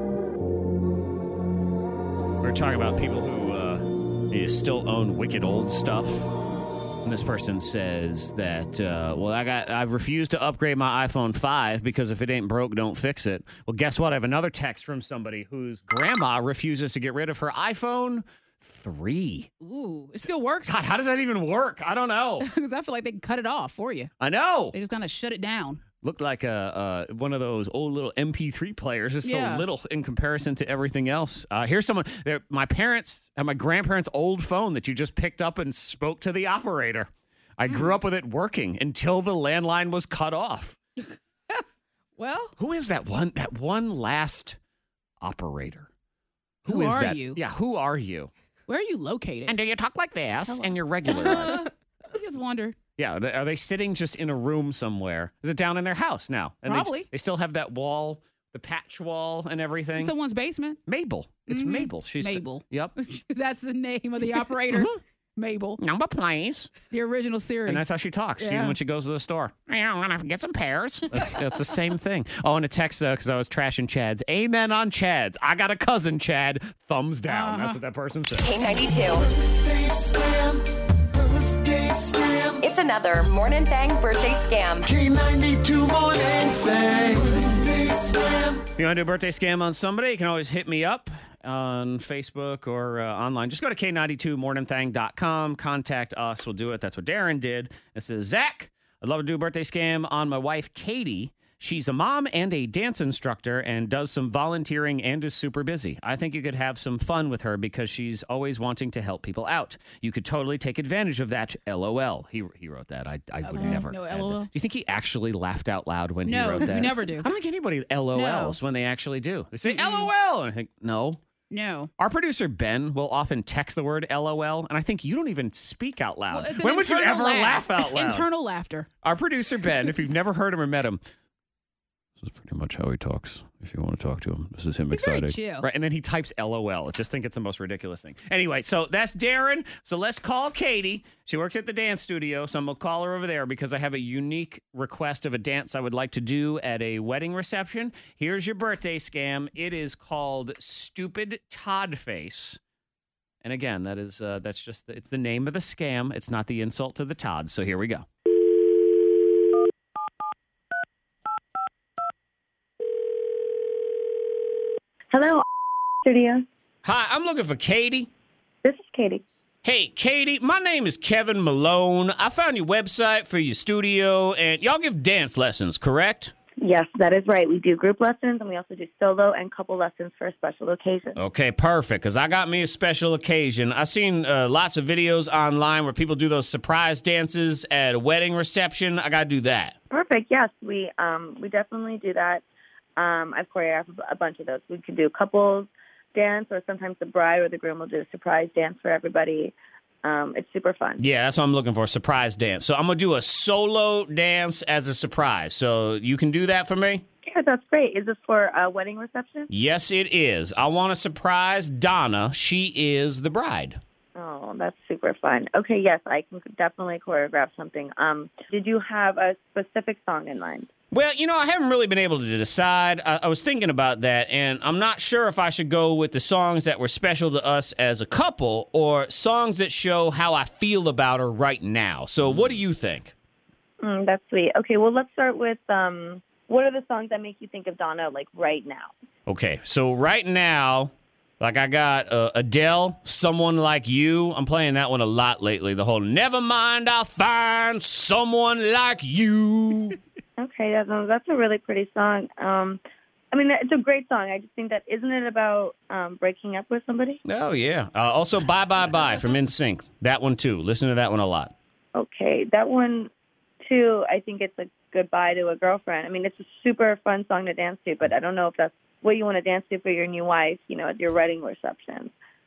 We're talking about people who still own wicked old stuff. And this person says that, I've refused to upgrade my iPhone 5 because if it ain't broke, don't fix it. Well, guess what? I have another text from somebody whose grandma refuses to get rid of her iPhone 3. Ooh. It still works. God, how does that even work? I don't know. Because I feel like they can cut it off for you. I know. They just kind of shut it down. Looked like one of those old little MP3 players. It's Yeah. so little in comparison to everything else. Here's someone. My parents and my grandparents' old phone that you just picked up and spoke to the operator. I grew up with it working until the landline was cut off. Well, Who is that one? That one last operator. Who is are that? you? Yeah, who are you? where are you located? And do you talk like this? And you're regular. Like? I just wonder. Yeah, are they sitting just in a room somewhere? Is it down in their house now? And Probably. They still have that wall, the patch wall and everything. Someone's basement. Mabel. It's Mabel. She's Mabel. Yep. That's the name of the operator. Mabel, Number please. the original Siri. And that's how she talks, even Yeah. when she goes to the store. I'm going to get some pears. That's the same thing. Oh, and a text, because I was trashing Chad's. Amen on Chad's. I got a cousin, Chad. Thumbs down. That's what that person said. K92. It's another Morning Thang birthday scam. K92 Morning Thang. If you want to do a birthday scam on somebody, you can always hit me up on Facebook or online. Just go to K92morningthang.com. Contact us. We'll do it. That's what Darren did. It says, Zach, I'd love to do a birthday scam on my wife, Katie. She's a mom and a dance instructor and does some volunteering and is super busy. I think you could have some fun with her because she's always wanting to help people out. You could totally take advantage of that. LOL. He wrote that. I would never. No add that. LOL? Do you think he actually laughed out loud when he wrote No, that? we never do. I don't think anybody LOLs when they actually do. They say LOL. And I think, no. No. Our producer, Ben, will often text the word LOL, and I think you don't even speak out loud. Well, it's an When would you ever internal laugh out loud? Internal laughter. Our producer, Ben, if you've never heard him or met him, this is pretty much how he talks. If you want to talk to him, this is him He's very excited. chill. Right, and then he types LOL. I just think it's the most ridiculous thing. Anyway, so that's Darren. So let's call Katie. She works at the dance studio, so I'm going to call her over there because I have a unique request of a dance I would like to do at a wedding reception. Here's your birthday scam. It is called Stupid Todd Face. And again, that's just, it's the name of the scam. It's not the insult to the Todd. So here we go. Hello, studio. Hi, I'm looking for Katie. This is Katie. Hey, Katie, my name is Kevin Malone. I found your website for your studio, and y'all give dance lessons, correct? Yes, that is right. We do group lessons, and we also do solo and couple lessons for a special occasion. Okay, perfect, because I got me a special occasion. I've seen lots of videos online where people do those surprise dances at a wedding reception. I got to do that. Perfect. Yes, we definitely do that. I've choreographed a bunch of those. We can do couples dance, or sometimes the bride or the groom will do a surprise dance for everybody. It's super fun. Yeah, that's what I'm looking for, surprise dance. So I'm going to do a solo dance as a surprise. So you can do that for me? Yeah, that's great. Is this for a wedding reception? Yes, it is. I want to surprise Donna. She is the bride. Oh, that's super fun. Okay, yes, I can definitely choreograph something. Did you have a specific song in mind? Well, I haven't really been able to decide. I was thinking about that, and I'm not sure if I should go with the songs that were special to us as a couple or songs that show how I feel about her right now. So what do you think? That's sweet. Okay, well, let's start with what are the songs that make you think of Donna, like, right now? Okay, so right now, like I got Adele, Someone Like You. I'm playing that one a lot lately. The whole, never mind, I'll find someone like you. Okay, that's a really pretty song. I mean, it's a great song. I just think that, isn't it about breaking up with somebody? Oh, yeah. Also, Bye Bye Bye from NSYNC. That one, too. Listen to that one a lot. Okay, that one, too, I think it's a goodbye to a girlfriend. I mean, it's a super fun song to dance to, but I don't know if that's what you want to dance to for your new wife, at your wedding reception.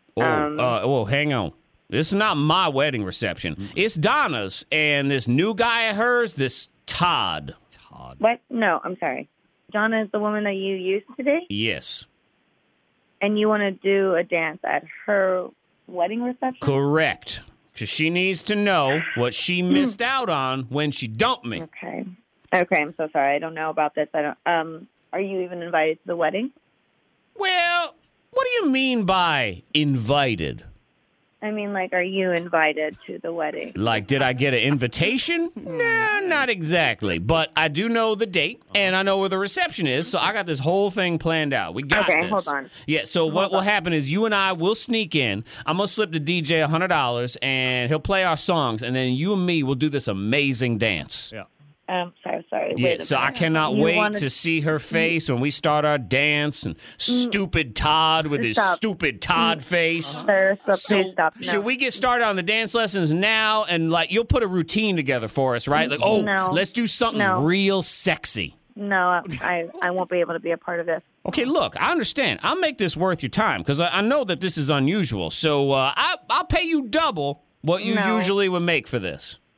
Hang on. This is not my wedding reception. It's Donna's, and this new guy of hers, this Todd. What? No, I'm sorry. Donna is the woman that you used today? Yes. And you want to do a dance at her wedding reception? Correct. Because she needs to know what she missed out on when she dumped me. Okay, I'm so sorry. I don't know about this. Are you even invited to the wedding? Well, what do you mean by invited? I mean, like, are you invited to the wedding? Like, did I get an invitation? Nah, not exactly. But I do know the date, and I know where the reception is, so I got this whole thing planned out. We got this. Okay, hold on. Yeah, so what will happen is you and I will sneak in. I'm going to slip the DJ $100, and he'll play our songs, and then you and me will do this amazing dance. Yeah. Sorry. Yeah, so I cannot wait to see her face when we start our dance, and stupid Todd with his stupid Todd face. Sir, please stop. No. Should we get started on the dance lessons now? And, like, you'll put a routine together for us, right? Like, let's do something real sexy. No, I won't be able to be a part of this. Okay, look, I understand. I'll make this worth your time because I know that this is unusual. So I'll pay you double what you usually would make for this.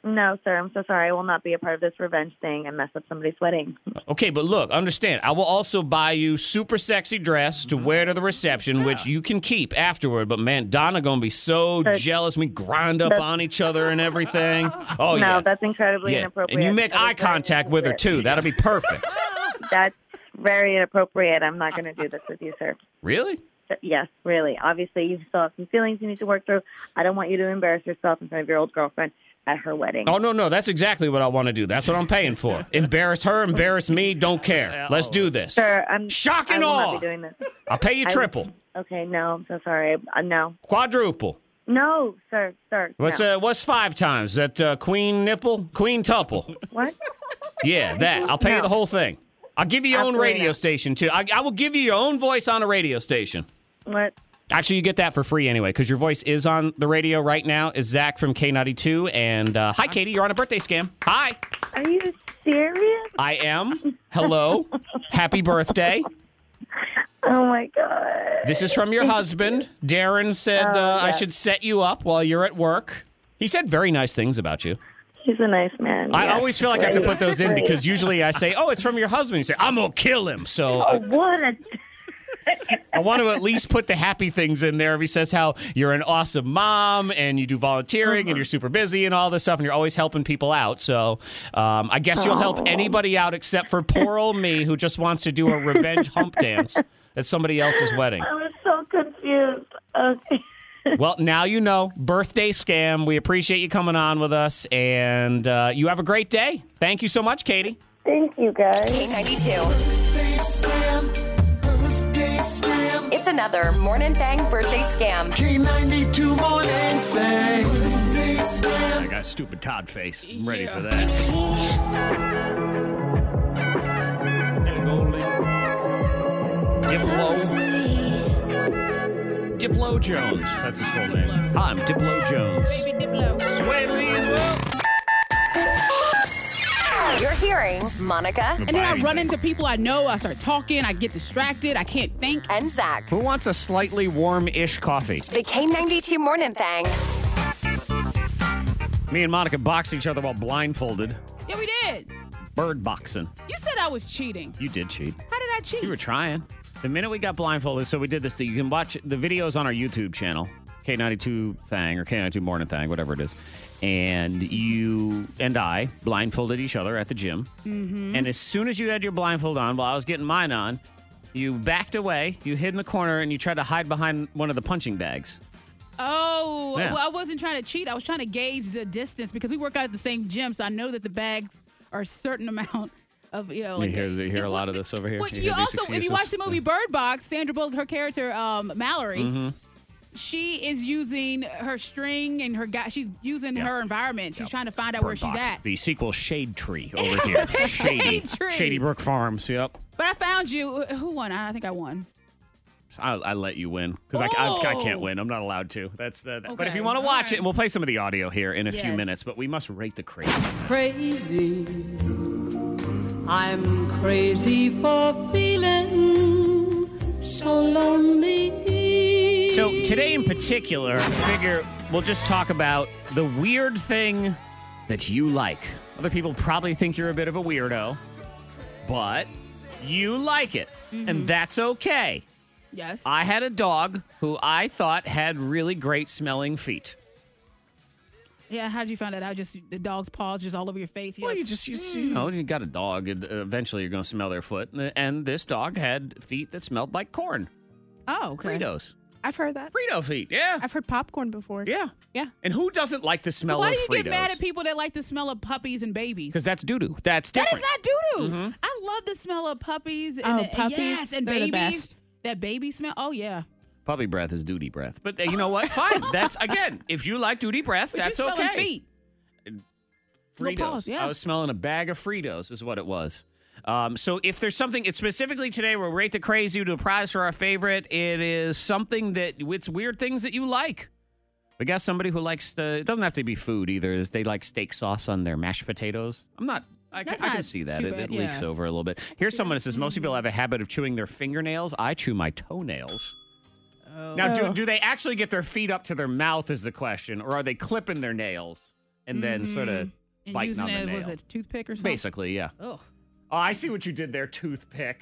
No, sir. I'm so sorry. I will not be a part of this revenge thing and mess up somebody's wedding. Okay, but look, understand. I will also buy you super sexy dress to wear to the reception, which you can keep afterward. But man, Donna gonna be so jealous. We grind up on each other and everything. Oh yeah. No, that's incredibly inappropriate. And you make That eye is very contact with her too. That'll be perfect. That's very inappropriate. I'm not going to do this with you, sir. Really? Yes, really. Obviously, you still have some feelings you need to work through. I don't want you to embarrass yourself in front of your old girlfriend at her wedding. Oh, no. That's exactly what I want to do. That's what I'm paying for. Embarrass her, embarrass me, don't care. Let's do this. Sir, Shock and I will awe. not be doing this. I'll pay you triple. Okay, no, I'm so sorry. No. Quadruple. No, sir. No. What's 5 times? That queen nipple? Queen tuple. What? Yeah, that. I'll pay you the whole thing. I'll give you your own Absolutely radio not. station, too. I will give you your own voice on a radio station. What? Actually, you get that for free anyway, because your voice is on the radio right now. It's Zach from K92. And hi, Katie. You're on a birthday scam. Hi. Are you serious? I am. Hello. Happy birthday. Oh, my God. This is from your husband. Darren said I should set you up while you're at work. He said very nice things about you. He's a nice man. I Yes, always feel like I have to put those in great. because usually I say, oh, it's from your husband. You say, I'm going to kill him. So Oh, what a... I want to at least put the happy things in there. He says how you're an awesome mom and you do volunteering and you're super busy and all this stuff and you're always helping people out. So I guess you'll help anybody out except for poor old me who just wants to do a revenge hump dance at somebody else's wedding. I was so confused. Okay. Well, now you know. Birthday scam. We appreciate you coming on with us and you have a great day. Thank you so much, Katie. Thank you, guys. K92. It's another Morning Thang birthday scam. K92 Morning Thang. I got stupid Todd face. I'm ready for that. Diplo Jones. That's his full name. Hi, I'm Diplo Jones. Baby Diplo. Sway Lee as well. You're hearing Monica And then I run into people I know. I start talking. I get distracted. I can't think. and Zach. Who wants a slightly warm-ish coffee? The K92 Morning Thang. Me and Monica boxed each other while blindfolded. Yeah, we did. Bird boxing. You said I was cheating. You did cheat. How did I cheat? You were trying. The minute we got blindfolded, so we did this thing. You can watch the videos on our YouTube channel, K92 Thang or K92 Morning Thang, whatever it is. And you and I blindfolded each other at the gym. Mm-hmm. And as soon as you had your blindfold on, while I was getting mine on, you backed away, you hid in the corner, and you tried to hide behind one of the punching bags. Oh, Yeah. well, I wasn't trying to cheat. I was trying to gauge the distance because we work out at the same gym, so I know that the bags are a certain amount of, you know. Like, You hear a lot of this over here? Well, You you hear these also, if you excuses? watch the movie Bird Box, Sandra Bullock, her character Mallory, Mm-hmm. she is using her string and her guy. She's using Yeah. her environment. She's Yep. trying to find out where Bird she's Box. at. The sequel Shade Tree over here. Shady. Tree. Shady Brook Farms, yep. But I found you. Who won? I think I won. I let you win because I can't win. I'm not allowed to. That's the. But if Okay, you want to all watch right. it, and we'll play some of the audio here in a few Yes. minutes. But we must rate the crazy. Crazy. I'm crazy for feeling so lonely. So today in particular, I figure we'll just talk about the weird thing that you like. Other people probably think you're a bit of a weirdo, but you like it, and that's okay. Yes. I had a dog who I thought had really great smelling feet. Yeah. How did you find that out? Just the dog's paws just all over your face. You're Well, like, you know, you got a dog, and eventually you're going to smell their foot. And this dog had feet that smelled like corn. oh, okay. Fritos. I've heard that. Frito feet, yeah. I've heard popcorn before. Yeah. Yeah. And who doesn't like the smell Why of do you Fritos? get mad at people that like the smell of puppies and babies? Because that's doo-doo. That's That different. is not doo-doo. I love the smell of puppies. And Oh, puppies? Yes, and They're the babies. best. That baby smell. Oh, yeah. Puppy breath is duty breath. But you know what? Fine. That's, again, if you like duty breath, But that's you smelling okay. feet. Little Fritos. paws, yeah. I was smelling a bag of Fritos is what it was. So if there's something, it's specifically today, we'll rate the crazy to a prize for our favorite. It is something it's weird things that you like. We got somebody who likes it doesn't have to be food either. They like steak sauce on their mashed potatoes. I That's can not see that. too It bad, leaks yeah. over a little bit. Here's someone that says most people have a habit of chewing their fingernails. I chew my toenails. Now, do they actually get their feet up to their mouth is the question, or are they clipping their nails and then sort of And biting using on the it nail. was a toothpick or something. Basically, yeah. Oh. Oh, I see what you did there, toothpick.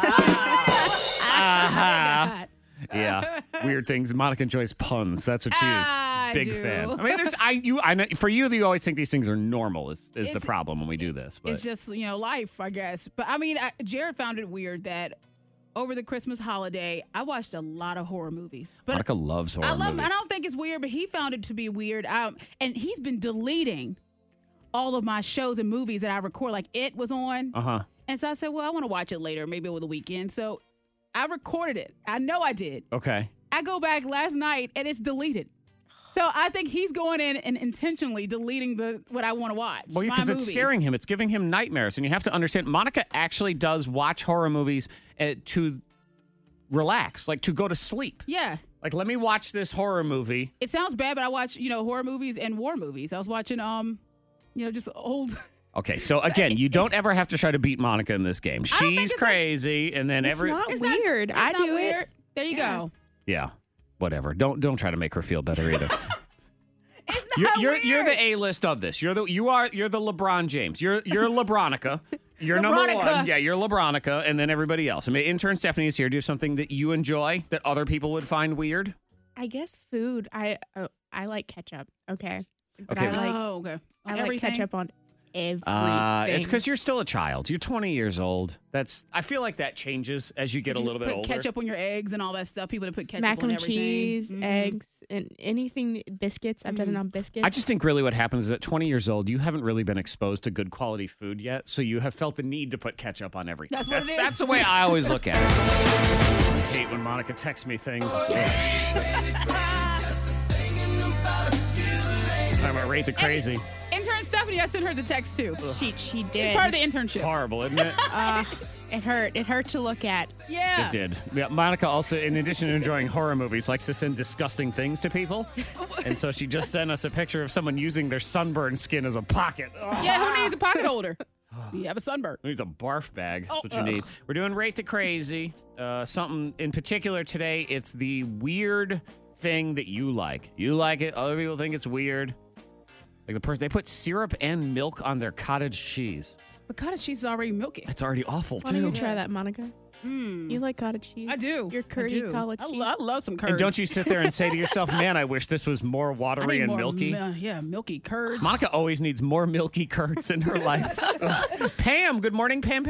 Yeah, weird things. Monica enjoys puns. That's what she is. I Big do. fan. I mean, I know, for you, you always think these things are normal. Is the It's- problem when we do this? But It's just, life, I guess. But I mean, Jared found it weird that over the Christmas holiday, I watched a lot of horror movies. But Monica loves horror I love. movies. I don't think it's weird, but he found it to be weird. And he's been deleting all of my shows and movies that I record. Like It was on, and so I said, well, I want to watch it later, maybe over the weekend. So I recorded it. I know I did. Okay. I go back last night and it's deleted. So I think he's going in and intentionally deleting what I want to watch. Well, my because it's movies. scaring him. It's giving him nightmares. And you have to understand, Monica actually does watch horror movies to relax, like to go to sleep. Yeah. Like, let me watch this horror movie. It sounds bad, but I watch, horror movies and war movies. I was watching, just old. Okay, so again, you don't ever have to try to beat Monica in this game. don't think She's it's crazy, and then It's not It's weird. It's I not do weird. it. There you go. Yeah, whatever. Don't try to make her feel better either. It's not You're weird. the A-list of this. You're the LeBron James. You're LeBronica. You're number LeBronica. one. Yeah, you're LeBronica, and then everybody else. I mean, intern Stephanie is here. Do something that you enjoy that other people would find weird. I guess food. I like ketchup. Okay. But Okay, I but- like okay. I like Everything? ketchup on everything. It's because you're still a child. You're 20 years old. I feel like that changes as you get a little bit put older. ketchup on your eggs and all that stuff. People that put ketchup mac on and everything. cheese, Mhm. eggs, and anything biscuits. I've done it on biscuits. I just think really what happens is at 20 years old, you haven't really been exposed to good quality food yet, so you have felt the need to put ketchup on everything. That's what it is. That's the way I always look at it. I hate when Monica texts me things. I'm gonna rate the crazy. Intern Stephanie, I sent her the text too. she did. It's part of the internship. Horrible, isn't it? It hurt. It hurt to look at. Yeah. It did. Yeah, Monica also, in addition to enjoying horror movies, likes to send disgusting things to people. And so she just sent us a picture of someone using their sunburned skin as a pocket. Oh, Yeah, who needs a pocket holder? You have a sunburn. who needs a barf bag? That's what you need. We're doing Rate the Crazy. Something in particular today, it's the weird thing that you like. You like it. Other people think it's weird. Like the person, they put syrup and milk on their cottage cheese. But cottage cheese is already milky. That's already awful, Why don't you too. try that, Monica? You like cottage cheese? I do. Your curdy I do. cottage I cheese. I love some curds. And don't you sit there and say to yourself, man, I wish this was more I watery need and more milky? milky curds. Monica always needs more milky curds in her life. Ugh. Pam, good morning, Pam.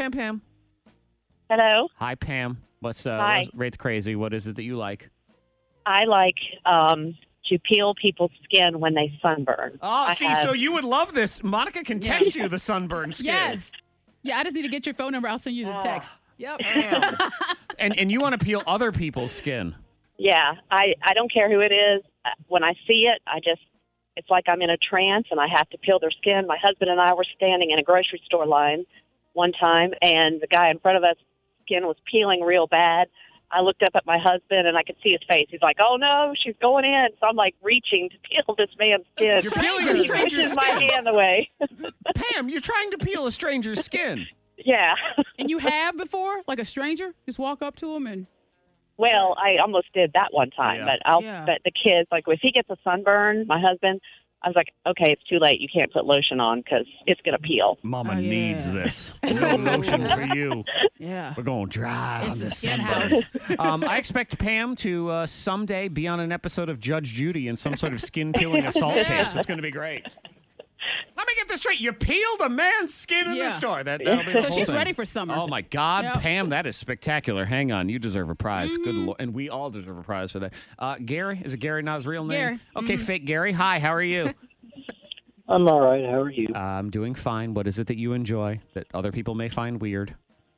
Hello. Hi, Pam. What's Hi. Rate the Crazy? What is it that you like? I like to peel people's skin when they sunburn. Oh, I have- so you would love this. Monica can text you the sunburned skin. Yes. Yeah, I just need to get your phone number. I'll send you the text. Yep. And you want to peel other people's skin. Yeah, I don't care who it is. When I see it, it's like I'm in a trance and I have to peel their skin. My husband and I were standing in a grocery store line one time, and the guy in front of us skin was peeling real bad. I looked up at my husband and I could see his face. He's like, "Oh no, she's going in!" So I'm like reaching to peel this man's skin. You're peeling a He stranger's pushes my skin. hand away. Pam, you're trying to peel a stranger's skin. Yeah. And you have before, like a stranger, just walk up to him and. Well, I almost did that one time, Yeah. but the kids, like if he gets a sunburn, my husband, I was like, okay, it's too late. You can't put lotion on because it's going to peel. Mama Oh, yeah. needs this. No lotion for you. Yeah. We're going dry It's on the this skin sunburn. house. I expect Pam to someday be on an episode of Judge Judy in some sort of skin peeling assault Yeah. case. It's going to be great. Let me get this straight. You peeled a man's skin in the Yeah. store. That'll be the So whole she's thing. ready for summer. Oh my God, Yep. Pam, that is spectacular. Hang on, you deserve a prize. Good Lord, and we all deserve a prize for that. Gary, is it Gary? Not his real name. Gary. Okay, fake Gary. Hi, how are you? I'm all right. How are you? I'm doing fine. What is it that you enjoy that other people may find weird?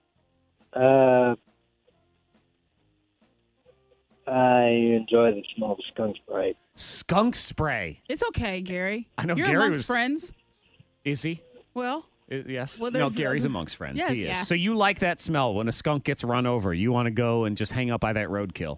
I enjoy the smell of skunk spray. Skunk spray. It's okay, Gary. I know You're Gary amongst was- friends. Is he? Well, Yes. Well, no, there's- Gary's amongst friends. Yes. He is. Yeah. So you like that smell when a skunk gets run over. You want to go and just hang out by that roadkill.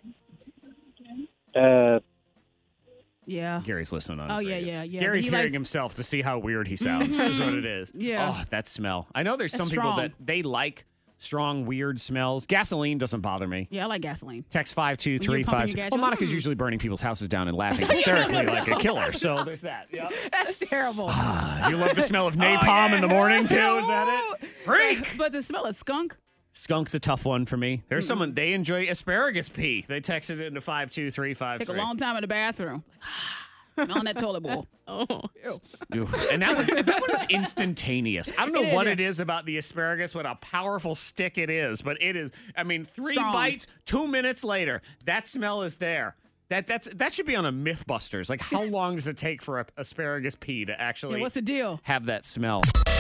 yeah. Gary's listening on Oh, his yeah, radio. yeah, yeah. Gary's He hearing likes- himself to see how weird he sounds. Is what it is. Yeah. Oh, that smell. I know there's It's some people strong. that they like strong, weird smells. Gasoline doesn't bother me. Yeah, I like gasoline. Text When you're pumping 52353. your gas, Well, you're Monica's like, usually burning people's houses down and laughing hysterically like a killer. So there's that. Yep. That's terrible. Do you love the smell of napalm in the morning, too? Is that it? Freak! But the smell of skunk. Skunk's a tough one for me. There's someone, they enjoy asparagus pee. They texted it into 52353. Take a long time in the bathroom. Smelling that toilet bowl. Ooh. And that one is instantaneous. I don't know what it is about the asparagus, what a powerful stick it is, but it is, I mean, 3 Strong. bites, 2 minutes later, that smell is there. That should be on a Mythbusters. Like, how long does it take for a asparagus pee to actually Yeah, what's the deal? have that smell?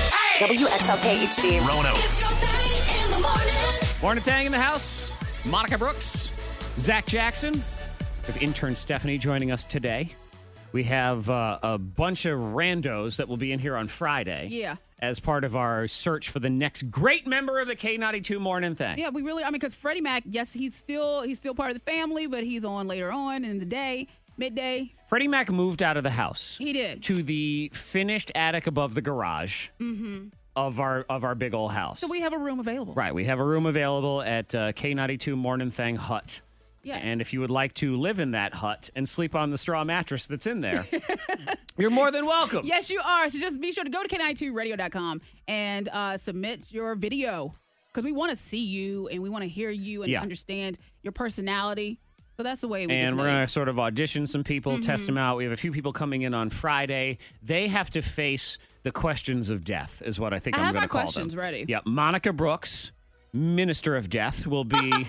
WXLK HD. Rono. Morning Tang in the house. Monica Brooks, Zach Jackson. We have intern Stephanie joining us today. We have a bunch of randos that will be in here on Friday. Yeah. As part of our search for the next great member of the K92 Morning Thing. Yeah, because Freddie Mac, yes, he's still part of the family, but he's on later on in the day, midday. Freddie Mac moved out of the house. He did. To the finished attic above the garage of our big old house. So we have a room available. Right, we have a room available at K92 Morning Thing Hut. Yeah. And if you would like to live in that hut and sleep on the straw mattress that's in there, you're more than welcome. Yes, you are. So just be sure to go to K92radio.com and submit your video because we want to see you and we want to hear you and understand your personality. So that's the way we And we're going to sort of audition some people, test them out. We have a few people coming in on Friday. They have to face the questions of death, is what I think I'm going to call them. I have my questions ready. Yeah, Monica Brooks, Minister of Death, will be...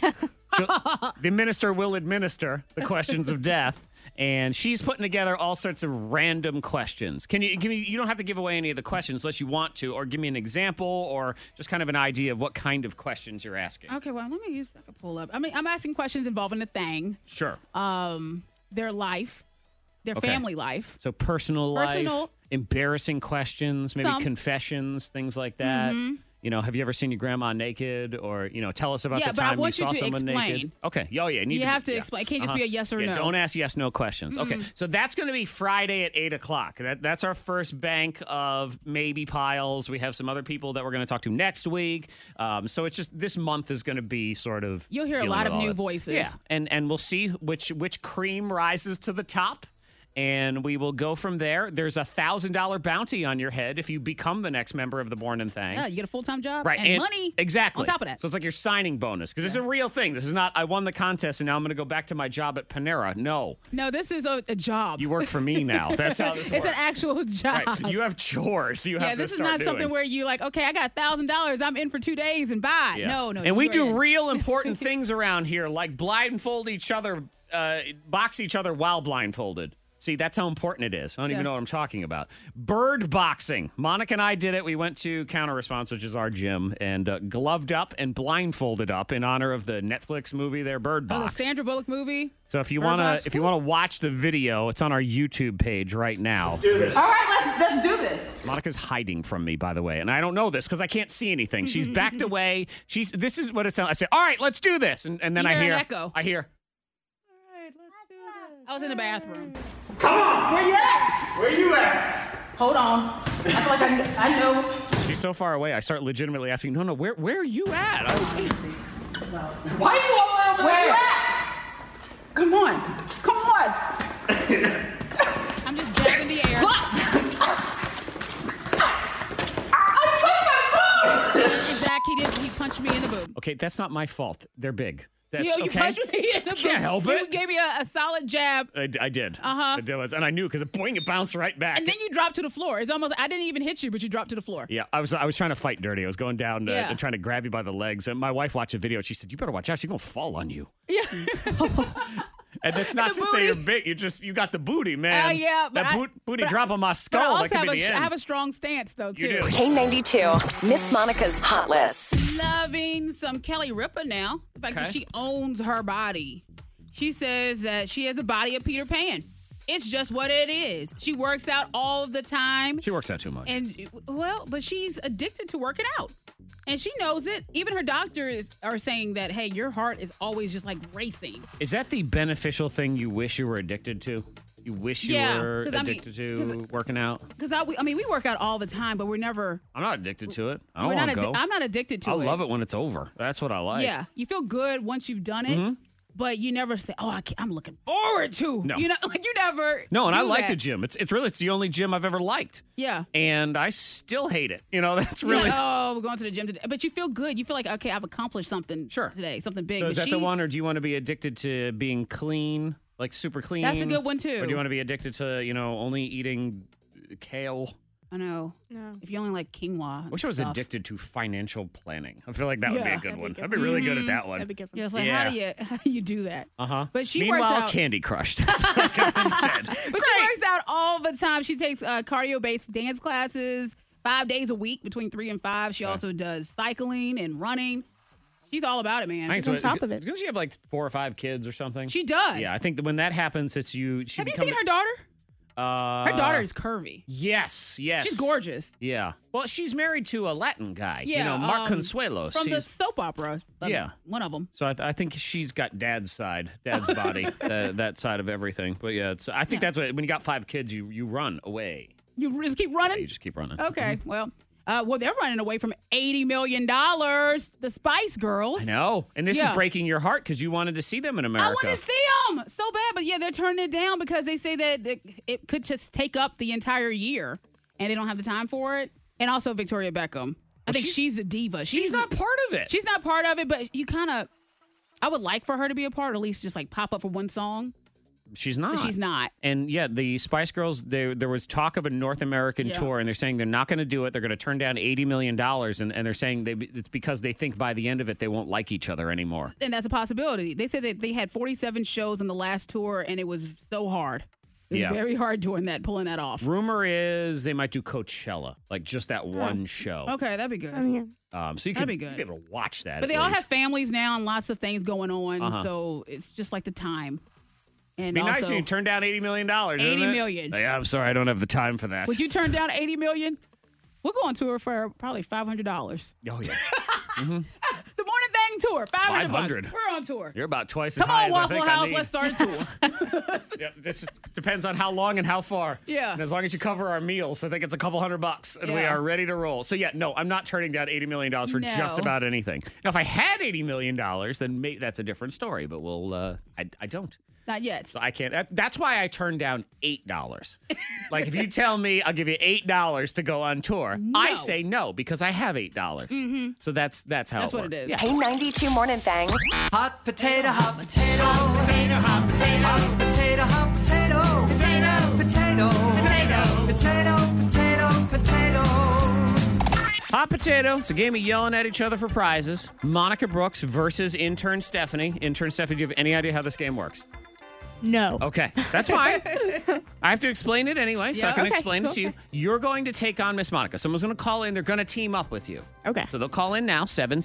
the minister will administer the questions of death, and she's putting together all sorts of random questions. Can you give me? You don't have to give away any of the questions unless you want to, or give me an example, or just kind of an idea of what kind of questions you're asking. Okay, well, let me use. I can pull up. I mean, I'm asking questions involving the thing, Sure. their life, their family life. So personal life, Personal. embarrassing questions, maybe Some. confessions, things like that. You know, have you ever seen your grandma naked? Or, you know, tell us about the Yeah, but I time you want you saw to someone explain. naked. Okay. Oh, yeah. You have to explain. It can't just be a yes or no. Don't ask yes, no questions. Okay. So that's going to be Friday at 8 o'clock. That's our first bank of maybe piles. We have some other people that we're going to talk to next week. So it's just this month is going to be sort of. You'll hear a dealing lot with of all new that. voices. Yeah. And we'll see which cream rises to the top. And we will go from there. There's a $1,000 bounty on your head if you become the next member of the Morning Thing. Yeah, you get a full-time job Right. and money Exactly. on top of that. So it's like your signing bonus. Because it's a real thing. This is not, I won the contest and now I'm going to go back to my job at Panera. No. No, this is a job. You work for me now. That's how this works. It's an actual job. Right. You have chores you have to this is start not doing. something where you like, okay, I got $1,000. I'm in for 2 days and bye. Yeah. No. And we you are do in. real important things around here, like blindfold each other, box each other while blindfolded. See, that's how important it is. I don't even know what I'm talking about. Bird boxing. Monica and I did it. We went to Counter Response, which is our gym, and gloved up and blindfolded up in honor of the Netflix movie there, Bird Box. The Sandra Bullock movie. So if you Bird want Box. to watch the video, it's on our YouTube page right now. All right, let's do this. Monica's hiding from me, by the way, and I don't know this because I can't see anything. She's backed away. This is what it sounds. I say, "All right, let's do this," and then You I hear hear an echo. I hear. I was in the bathroom. Come on! Where you at? Where you at? Hold on. I feel like I know. She's so far away. I start legitimately asking, "No, where are you at?" Why you all over Where? there? Come on. Come on. I'm just jabbing the air. Zach, he punched me in the boob. Okay, that's not my fault. They're big. That's You okay. punched me in the boob. Can't help You it. gave me a solid jab, I did. Uh-huh. It was, and I knew because boing, it bounced right back. and then you dropped to the floor. It's almost I didn't even hit you, but you dropped to the floor. Yeah, I was trying to fight dirty. I was going down Yeah. and trying to grab you by the legs. And my wife watched a video. And she said, "You better watch out. She's gonna fall on you." Yeah. And that's not The to say booty. you're big. You got the booty, man. Yeah, but that booty drop on my But I skull. also That could have be the end. I have a strong stance though too. You do. K92, Miss Monica's Hot List. Loving some Kelly Ripa now. The fact that Okay. she owns her body. She says that she has a body of Peter Pan. It's just what it is. She works out all the time. She works out too much. And but she's addicted to working out. And she knows it. Even her doctors are saying that, hey, your heart is always just like racing. Is that the beneficial thing you wish you were addicted to? You wish you Yeah, were 'cause I mean- addicted to working out. Because we work out all the time, but we're never. I'm not addicted to it. I don't we're want not to go. I'm not addicted to I it. love it when it's over. That's what I like. Yeah, you feel good once you've done it, but you never say, "Oh, I'm looking forward to." No. You know, like you never. No, and I do like that. the gym. It's the only gym I've ever liked. Yeah. And I still hate it. You know, that's really. Yeah, oh, we're going to the gym today, but you feel good. You feel like, okay, I've accomplished something today, something big. So But is that she- the one, or do you want to be addicted to being clean, like super clean? That's a good one, too. Or do you want to be addicted to, only eating kale? I know. No. If you only like quinoa. I wish I was stuff. addicted to financial planning. I feel like that would be a Yeah. good That'd be one. good. I'd be really good at that one. That'd be good. Yeah, it's like Yeah. how do you do that? Uh-huh. But she Meanwhile, works out. Candy Crush. That's what I got instead. But she works out all the time. She takes cardio-based dance classes 5 days a week between 3 and 5. She also does cycling and running. She's all about it, man. She's on top of it. Doesn't she have like 4 or 5 kids or something? She does. Yeah, I think that when that happens, it's you. Have you seen her daughter? Her daughter is curvy. Yes. She's gorgeous. Yeah. Well, she's married to a Latin guy. Yeah, Mark Consuelos. from the He's- soap opera. Yeah. One of them. So I think she's got dad's side, dad's body, that side of everything. But yeah, I think that's what when you got 5 kids, you run away. You just keep running? You just keep running. Okay. Well, they're running away from $80 million. The Spice Girls. I know. And this is Yeah. breaking your heart because you wanted to see them in I America. want to see them so bad, but yeah, they're turning it down because they say that it could just take up the entire year, and they don't have the time for it. And also Victoria Beckham. I think she's a diva. She's not part of it. She's not part of it, but I would like for her to be a part, or at least just like pop up for one song. She's not. But she's not. And yeah, the Spice Girls, there was talk of a North American Yeah. tour, and they're saying they're not going to do it. They're going to turn down $80 million, and they're saying it's because they think by the end of it, they won't like each other anymore. And that's a possibility. They said that they had 47 shows on the last tour, and it was so hard. It was Yeah. very hard pulling that off. Rumor is they might do Coachella, like just that one show. Okay, that'd be good. So you That'd could be good. be able to watch that. But they at all least. have families now and lots of things going on, Uh-huh. so it's just like the time. And It'd be nice also, if you turn down $80 million. $80 $80 million. Yeah, I'm sorry, I don't have the time for that. Would you turn down $80 million? We'll go on tour for probably $500. Oh yeah. The Morning Thang tour, $500. $500. We're on tour. You're about twice as Come high on, as I Waffle think I House, need. let's start a tour. Yeah, this just depends on how long and how far. Yeah. And as long as you cover our meals, I think it's a couple $100 and we Yeah. are ready to roll. So yeah, no, I'm not turning down $80 million for No. just about anything. Now, if I had $80 million, then maybe that's a different story, but I don't. Not yet. So I can't. That's why I turned down $8. Like if you tell me I'll give you $8 to go on tour, I say no because I have $8. So that's how That's it what works. it is. K92 Morning Thangs. Hot potato, hot potato, hot potato, hot potato, hot potato, hot potato, potato, potato, potato, potato, potato. Hot Potato. It's a game of yelling at each other for prizes. Monica Brooks versus intern Stephanie. Intern Stephanie, do you have any idea how this game works? No. Okay, that's fine. I have to explain it anyway, so I Yeah, can okay, explain it cool. to you. You're going to take on Miss Monica. Someone's going to call in. They're going to team up with you. Okay. So they'll call in now,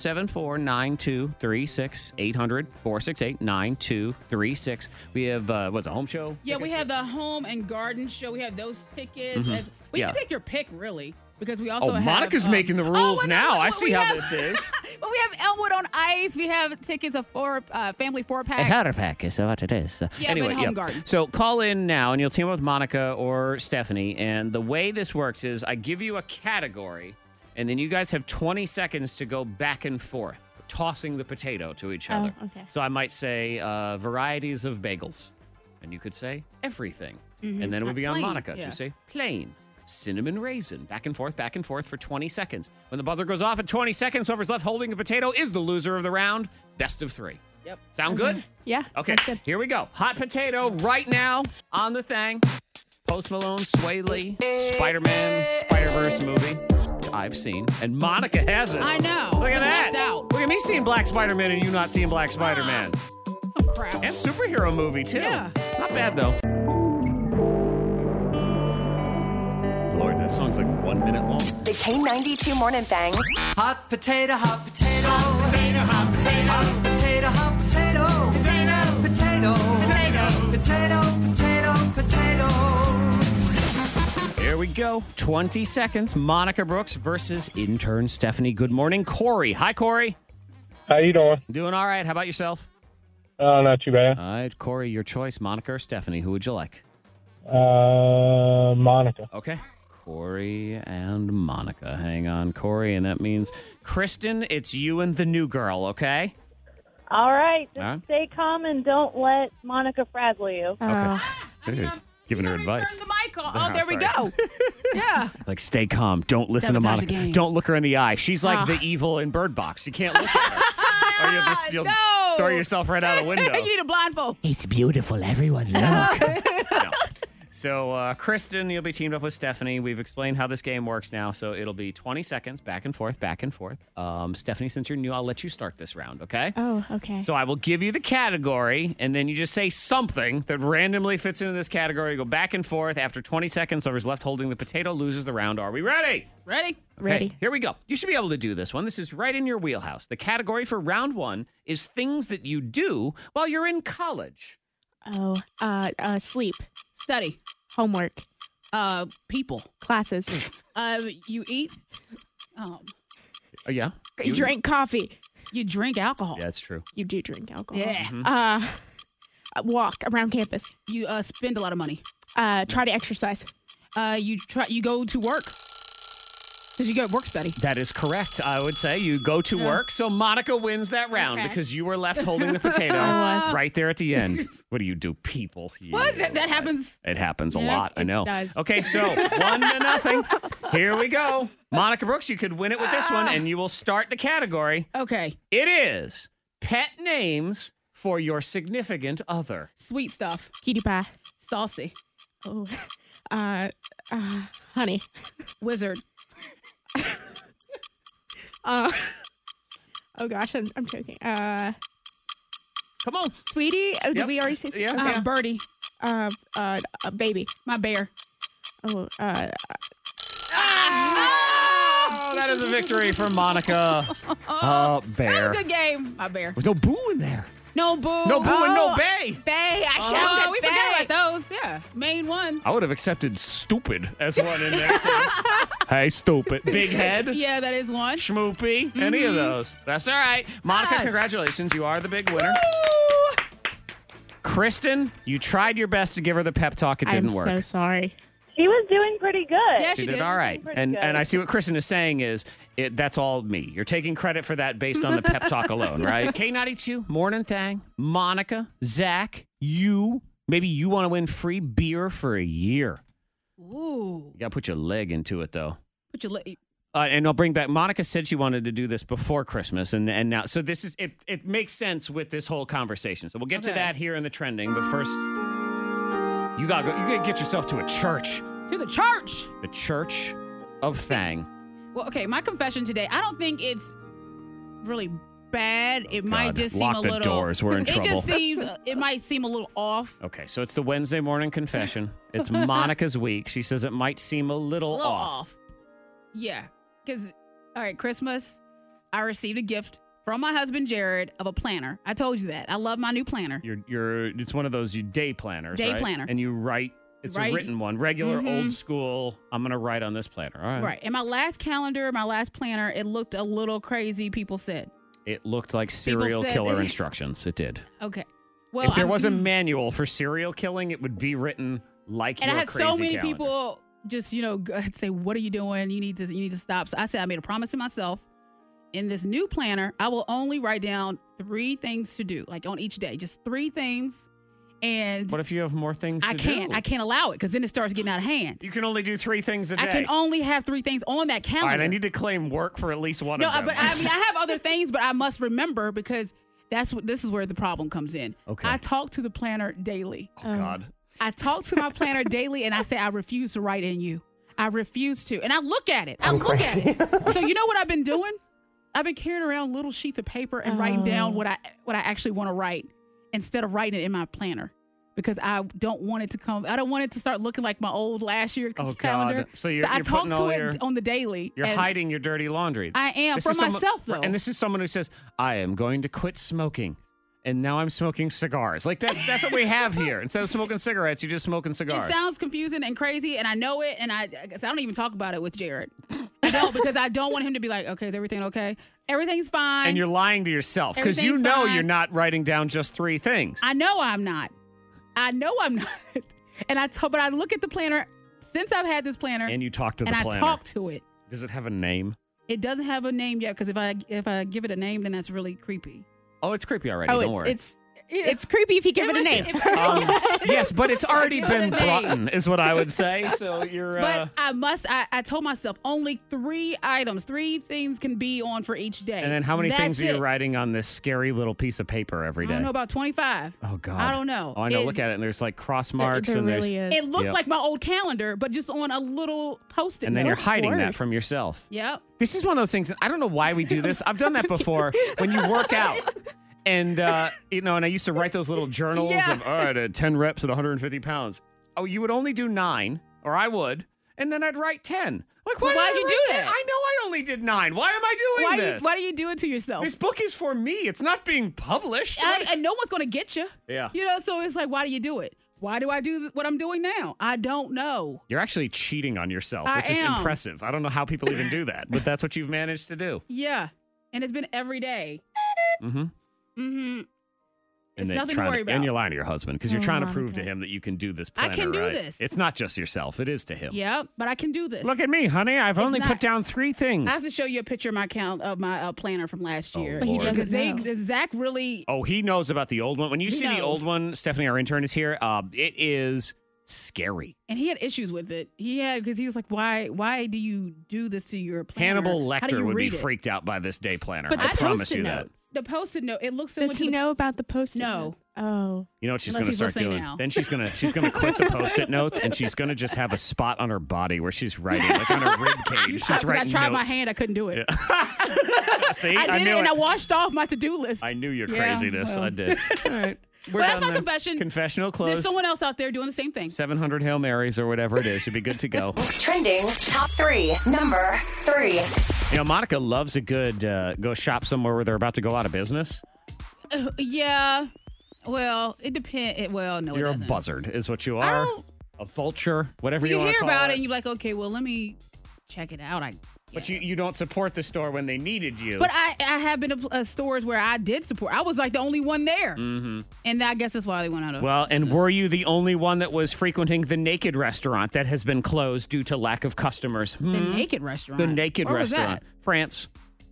774-9236-800-468-9236. We have, what's a home show? Yeah, we have the home and garden show. We have those tickets. Mhm. We Yeah. can take your pick, really, because we also have... Monica's making the rules now. I see how this is. But we have Elmwood on Ice. We have tickets of family 4-pack. A powder pack is what it is. Yeah, anyway, but home garden. So call in now, and you'll team up with Monica or Stephanie. And the way this works is I give you a category, and then you guys have 20 seconds to go back and forth, tossing the potato to each other. okay. So I might say varieties of bagels, and you could say everything. Mhm. And then it would be on Plain, Monica yeah. to say plain. Cinnamon raisin, back and forth for 20 seconds. When the buzzer goes off at 20 seconds, whoever's left holding a potato is the loser of the round. Best of 3. Yep. Sound good? Yeah. Okay, here we go. Hot potato right now on the thing. Post Malone, Sway Lee, Spider-Man, Spider-Verse movie, which I've seen. And Monica hasn't. I know. Look at that. Left out. Look at me seeing Black Spider-Man and you not seeing Black Spider-Man. Some crap. And superhero movie, too. Yeah. Not bad, though. Lord, that song's like 1 minute long. The K92 Morning Thangs. Hot potato, hot potato, hot potato, hot potato, hot potato, hot potato, potato, potato, potato, potato, potato. Here we go. 20 seconds. Monica Brooks versus intern Stephanie. Good morning, Corey. Hi, Corey. How you doing? Doing all right. How about yourself? Not too bad. All right, Corey, your choice, Monica or Stephanie. Who would you like? Monica. Okay. Corey and Monica. Hang on, Corey, and that means Kristen, it's you and the new girl, okay? All right. Just Huh? stay calm and don't let Monica frazzle you. Okay. So you're giving her advice. Turn the mic on. Ah, Oh, there we sorry. go. Yeah. Like, stay calm. Don't listen to Sabotage the Monica. game. Don't look her in the eye. She's like the evil in Bird Box. You can't look at her. Or you'll No. throw yourself right out a window. You need a blindfold. It's beautiful. Everyone look. No. So, Kristen, you'll be teamed up with Stephanie. We've explained how this game works now. So it'll be 20 seconds, back and forth, back and forth. Stephanie, since you're new, I'll let you start this round, okay? Oh, okay. So I will give you the category, and then you just say something that randomly fits into this category. Go back and forth. After 20 seconds, whoever's left holding the potato loses the round. Are we ready? Ready? Okay, Ready. here we go. You should be able to do this one. This is right in your wheelhouse. The category for round one is things that you do while you're in college. Oh, sleep, Study. homework, People. classes. You eat. Yeah? You drink coffee. You drink alcohol. Yeah, that's true. You do drink alcohol. Yeah. Walk around campus. You spend a lot of money. Try to exercise. You go to work. Because you go work study. That is correct. I would say you go to work. So Monica wins that round because you were left holding the potato right there at the end. What do you do, people? What? That happens. It happens a Yeah, lot. I know. does. Okay, so 1-0. Here we go. Monica Brooks, you could win it with this one, and you will start the category. Okay. It is pet names for your significant other. Sweet stuff. Cutie pie. Saucy. Oh, honey. Wizard. Oh gosh, I'm joking. Come on. Sweetie. Did Yep. we already say sweetie? Yeah. Birdie. A baby. My bear. Oh, Oh, that is a victory for Monica. That Bear. was a good game. My bear. There's no boo in there. No boo. No boo and no bay. Bay. I should have Oh, said we bay. forgot about those. Yeah. Main ones. I would have accepted stupid as one in there, too. Hey, stupid. Big head. Yeah, that is one. Schmoopy. Any of those. That's all right. Monica, Yes. congratulations. You are the big winner. Kristen, you tried your best to give her the pep talk. It didn't I'm work. so sorry. She was doing pretty good. Yeah, She did all right. Pretty And good. I see what Kristen is saying is that's all me. You're taking credit for that based on the pep talk alone, right? K92, Morning Thang, Monica, Zach, you. Maybe you want to win free beer for a year. Ooh. You got to put your leg into it, though. Put your leg. And I'll bring back, Monica said she wanted to do this before Christmas, and now, so this is, it makes sense with this whole conversation. So we'll get to Okay. that here in the trending, but first, you gotta get yourself to a church. To the church. The Church of Thang. Well, okay, my confession today, I don't think it's really bad. It might God, just seem lock a the little. doors. We're in trouble. It just seems, it might seem a little off. Okay, so it's the Wednesday morning confession. It's Monica's week. She says it might seem a little off. Yeah. Because, all right, Christmas, I received a gift from my husband, Jared, of a planner. I told you that. I love my new planner. It's one of those day planners, Day right? planner. And you write, it's Right. a written one, regular Mhm. old school, I'm going to write on this planner. All right. Right. And my last calendar, my last planner, it looked a little crazy, people said. It looked like serial said killer that- instructions. It did. Okay. Well, If there was a manual for serial killing, it would be written like and your I had crazy so many calendar. people just, say, what are you doing? You need to stop. So I said, I made a promise to myself. In this new planner, I will only write down 3 things to do, like on each day, just 3 things. And What if you have more things to do? I can't allow it because then it starts getting out of hand. You can only do 3 things a day. I can only have 3 things on that calendar. All right, I need to claim work for at least one No, of them. but I mean, I have other things, but I must remember because this is where the problem comes in. Okay. I talk to the planner daily. Oh, God. I talk to my planner daily, and I say I refuse to write in you. I refuse to, and I look at it. I look at it. So you know what I've been doing? I've been carrying around little sheets of paper and writing down what I actually want to write instead of writing it in my planner. Because I don't want it to come. I don't want it to start looking like my old last year calendar. God. So you're I talk putting to all it your- on the daily. You're and hiding your dirty laundry. I am This for is someone- myself though. And this is someone who says, I am going to quit smoking. And now I'm smoking cigars. Like that's what we have here. Instead of smoking cigarettes, you're just smoking cigars. It sounds confusing and crazy, and I know it. And I guess I don't even talk about it with Jared. I don't because I don't want him to be like, okay, is everything okay? Everything's fine. And you're lying to yourself because you Everything's know fine. you're not writing down just 3 things. I know I'm not. I know I'm not. And but I look at the planner since I've had this planner. And you talk to the and planner. I talk to it. Does it have a name? It doesn't have a name yet because if I give it a name, then that's really creepy. Oh, it's creepy already. Don't worry. It's creepy if you give it a name. Yes, but it's already been Give it a brought name. in, is what I would say. So you're. But I told myself only 3 items, 3 things can be on for each day. And then how many things are That's you it. writing on this scary little piece of paper every I day? don't know, about 25. Oh, God. I don't know. Oh, I know. It's- Look at it. And there's like cross marks. There and really there's, is. It looks Yep. like my old calendar, but just on a little Post-it And then note. you're hiding that worse. from yourself. Yep. This is one of those things. I don't know why we do this. I've done that before when you work out. And, and I used to write those little journals Yeah. of, I did 10 reps at 150 pounds. Oh, you would only do 9, or I would, and then I'd write 10. Like, Well, why'd did I you write do 10? that? I know I only did 9. Why am I doing this? Why do you do it to yourself? This book is for me. It's not being published. And no one's going to get you. Yeah. So it's like, why do you do it? Why do I do what I'm doing now? I don't know. You're actually cheating on yourself, I which is am. impressive. I don't know how people even do that, but that's what you've managed to do. Yeah. And it's been every day. Mm-hmm. Mm-hmm. And It's then nothing to trying worry about. And you're lying to your husband because you're trying to prove to Monica. him that you can do this I planner, can do right? this. It's not just yourself. It is to him. Yep. But I can do this. Look at me, honey. I've It's only not- put down 3 things. I have to show you a picture of my planner from last year. But he doesn't Because know. Zach really. Oh, he knows about the old one. When you He see the knows. old one, Stephanie, our intern, is here. It is scary. And he had issues with it. Because he was like, why do you do this to your planner? Hannibal How do you Lecter would be read it? freaked out by this day planner. But I the promise Post-it you that. notes. The Post-it note, it looks so Does much. he know about the Post-it No. notes? Oh. You know what she's Unless going to he's start listening doing? now. Then she's gonna quit the Post-it notes and she's gonna just have a spot on her body where she's writing, like on her rib cage. She's I writing tried my notes. hand. I couldn't do it. See, I did knew it, and I washed off my to-do list. I knew your Yeah, craziness. well. I did. All right, we're Well, that's done my then. confession. Confessional There's closed. someone else out there doing the same thing. 700 Hail Marys or whatever it is should be good to go. Trending top 3. Number 3. Monica loves a good go shop somewhere where they're about to go out of business. Yeah. Well, it depends. Well, no, You're it a doesn't. buzzard, is what you I are. don't- A vulture, whatever you You want hear to call about it, it. and you're like, okay, well, let me check it out. But you don't support the store when they needed you. But I have been to stores where I did support. I was like the only one there. Mm-hmm. And I guess that's why they went out of. Well, and were you the only one that was frequenting the Naked restaurant that has been closed due to lack of customers? The Naked restaurant. The Naked Where was restaurant. that? France.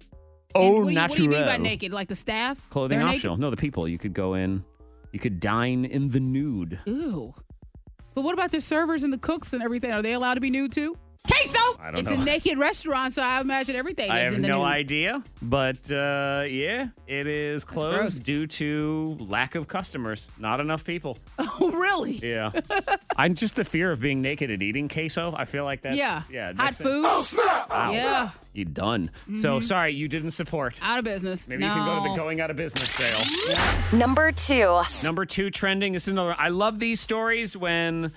And Oh, what do you mean by naturel. naked? Like the staff? Clothing They're optional. No, the people. You could go in. You could dine in the nude. Naked? Ew. But what about the servers and the cooks and everything? Are they allowed to be nude too? Queso! I don't It's know. a naked restaurant, so I imagine everything I is have in the no nude. idea, but yeah, it is gross. closed due to lack of customers. Not enough people. Oh, really? Yeah. I'm just the fear of being naked and eating queso. I feel like that's Yeah. Hot Hot food. Wow. Yeah. You done. So sorry, you didn't support. Out of business. Maybe no. you can go to the going out of business sale. Number 2. Number 2 trending. This is another. I love these stories when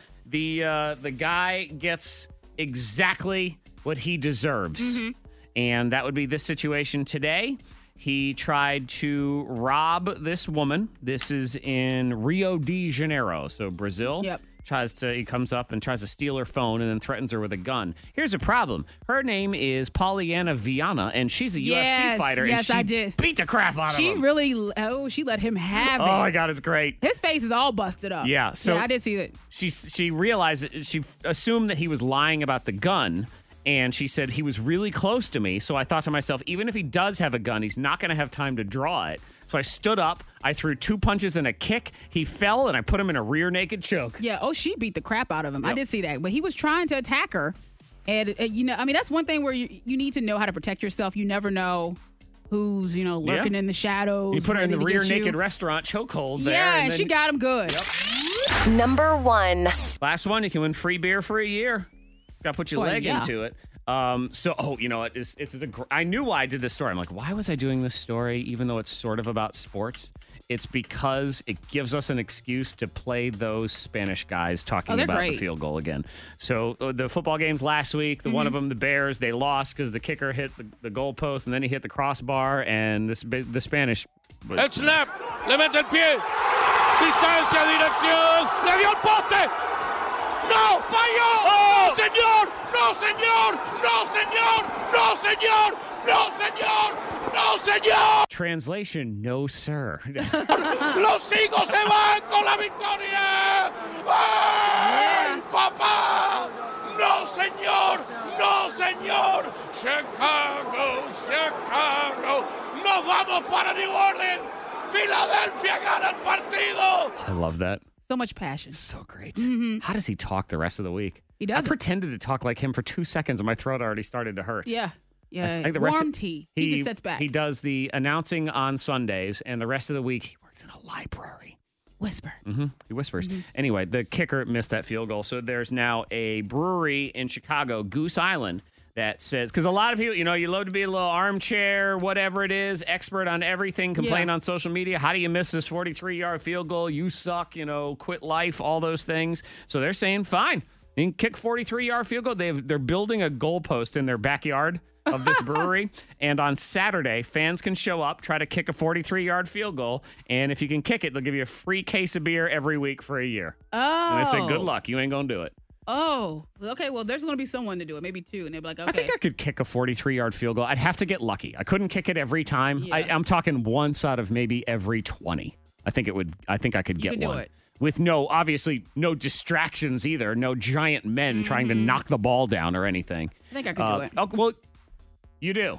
the guy gets exactly what he deserves, and that would be this situation today. He tried to rob this woman. This is in Rio de Janeiro, so Brazil. Yep. He comes up and tries to steal her phone and then threatens her with a gun. Here's a problem. Her name is Pollyanna Viana, and she's a UFC fighter. Yes, and she I did. beat the crap out of She him. really, she let him have it. Oh my God, it's great. His face is all busted up. Yeah, so- I did see that. She realized that she assumed that he was lying about the gun, and she said he was really close to me. So I thought to myself, even if he does have a gun, he's not going to have time to draw it. So I stood up, I threw 2 punches and a kick. He fell, and I put him in a rear naked choke. Yeah. Oh, she beat the crap out of him. I Yep. did see that. But he was trying to attack her. And, that's one thing where you need to know how to protect yourself. You never know who's, lurking in the shadows. You put her in the ready to rear get you. naked restaurant chokehold there. Yeah, and and then she got him good. Number 1. Last one, you can win free beer for a year. It's got to put your Well, leg yeah. into it. You know what? I knew why I did this story. I'm like, why was I doing this story, even though it's sort of about sports? It's because it gives us an excuse to play those Spanish guys talking they're about the great. field goal again. So the football games last week, one of them, the Bears, they lost because the kicker hit the goalpost and then he hit the crossbar, and the Spanish. El snap, le mete el pie, distancia, dirección, le dio el poste. ¡No! ¡Falló! ¡No, señor! ¡No, señor! ¡No, señor! ¡No, señor! ¡No, señor! ¡No, señor! Translation: No, sir. ¡Los Eagles se van con la victoria! ¡Ah! señor! ¡No, señor! ¡Chicago! ¡Chicago! ¡Nos vamos para New Orleans! ¡Philadelphia gana el partido! I love that. So much passion. So great. Mm-hmm. How does he talk the rest of the week? He doesn't. I pretended to talk like him for 2 seconds and my throat already started to hurt. Yeah. Yeah. I think the rest Warm of- tea. He just sits back. He does the announcing on Sundays, and the rest of the week he works in a library. Whisper. Mm-hmm. He whispers. Anyway, the kicker missed that field goal. So there's now a brewery in Chicago, Goose Island, that says, because a lot of people, you love to be a little armchair, whatever it is, expert on everything, complain on social media. How do you miss this 43-yard field goal? You suck, quit life, all those things. So they're saying, fine, you can kick 43-yard field goal. They're building a goalpost in their backyard of this brewery. And on Saturday, fans can show up, try to kick a 43-yard field goal. And if you can kick it, they'll give you a free case of beer every week for a year. Oh. And they say, good luck. You ain't going to do it. Oh, okay. Well, there's going to be someone to do it, maybe two, and they'll be like, okay. I think I could kick a 43-yard field goal. I'd have to get lucky. I couldn't kick it every time. Yeah. I'm talking once out of maybe every 20. I think I could get could do one. it. With obviously no distractions either. No giant men trying to knock the ball down or anything. I think I could do it. Oh, well, you do.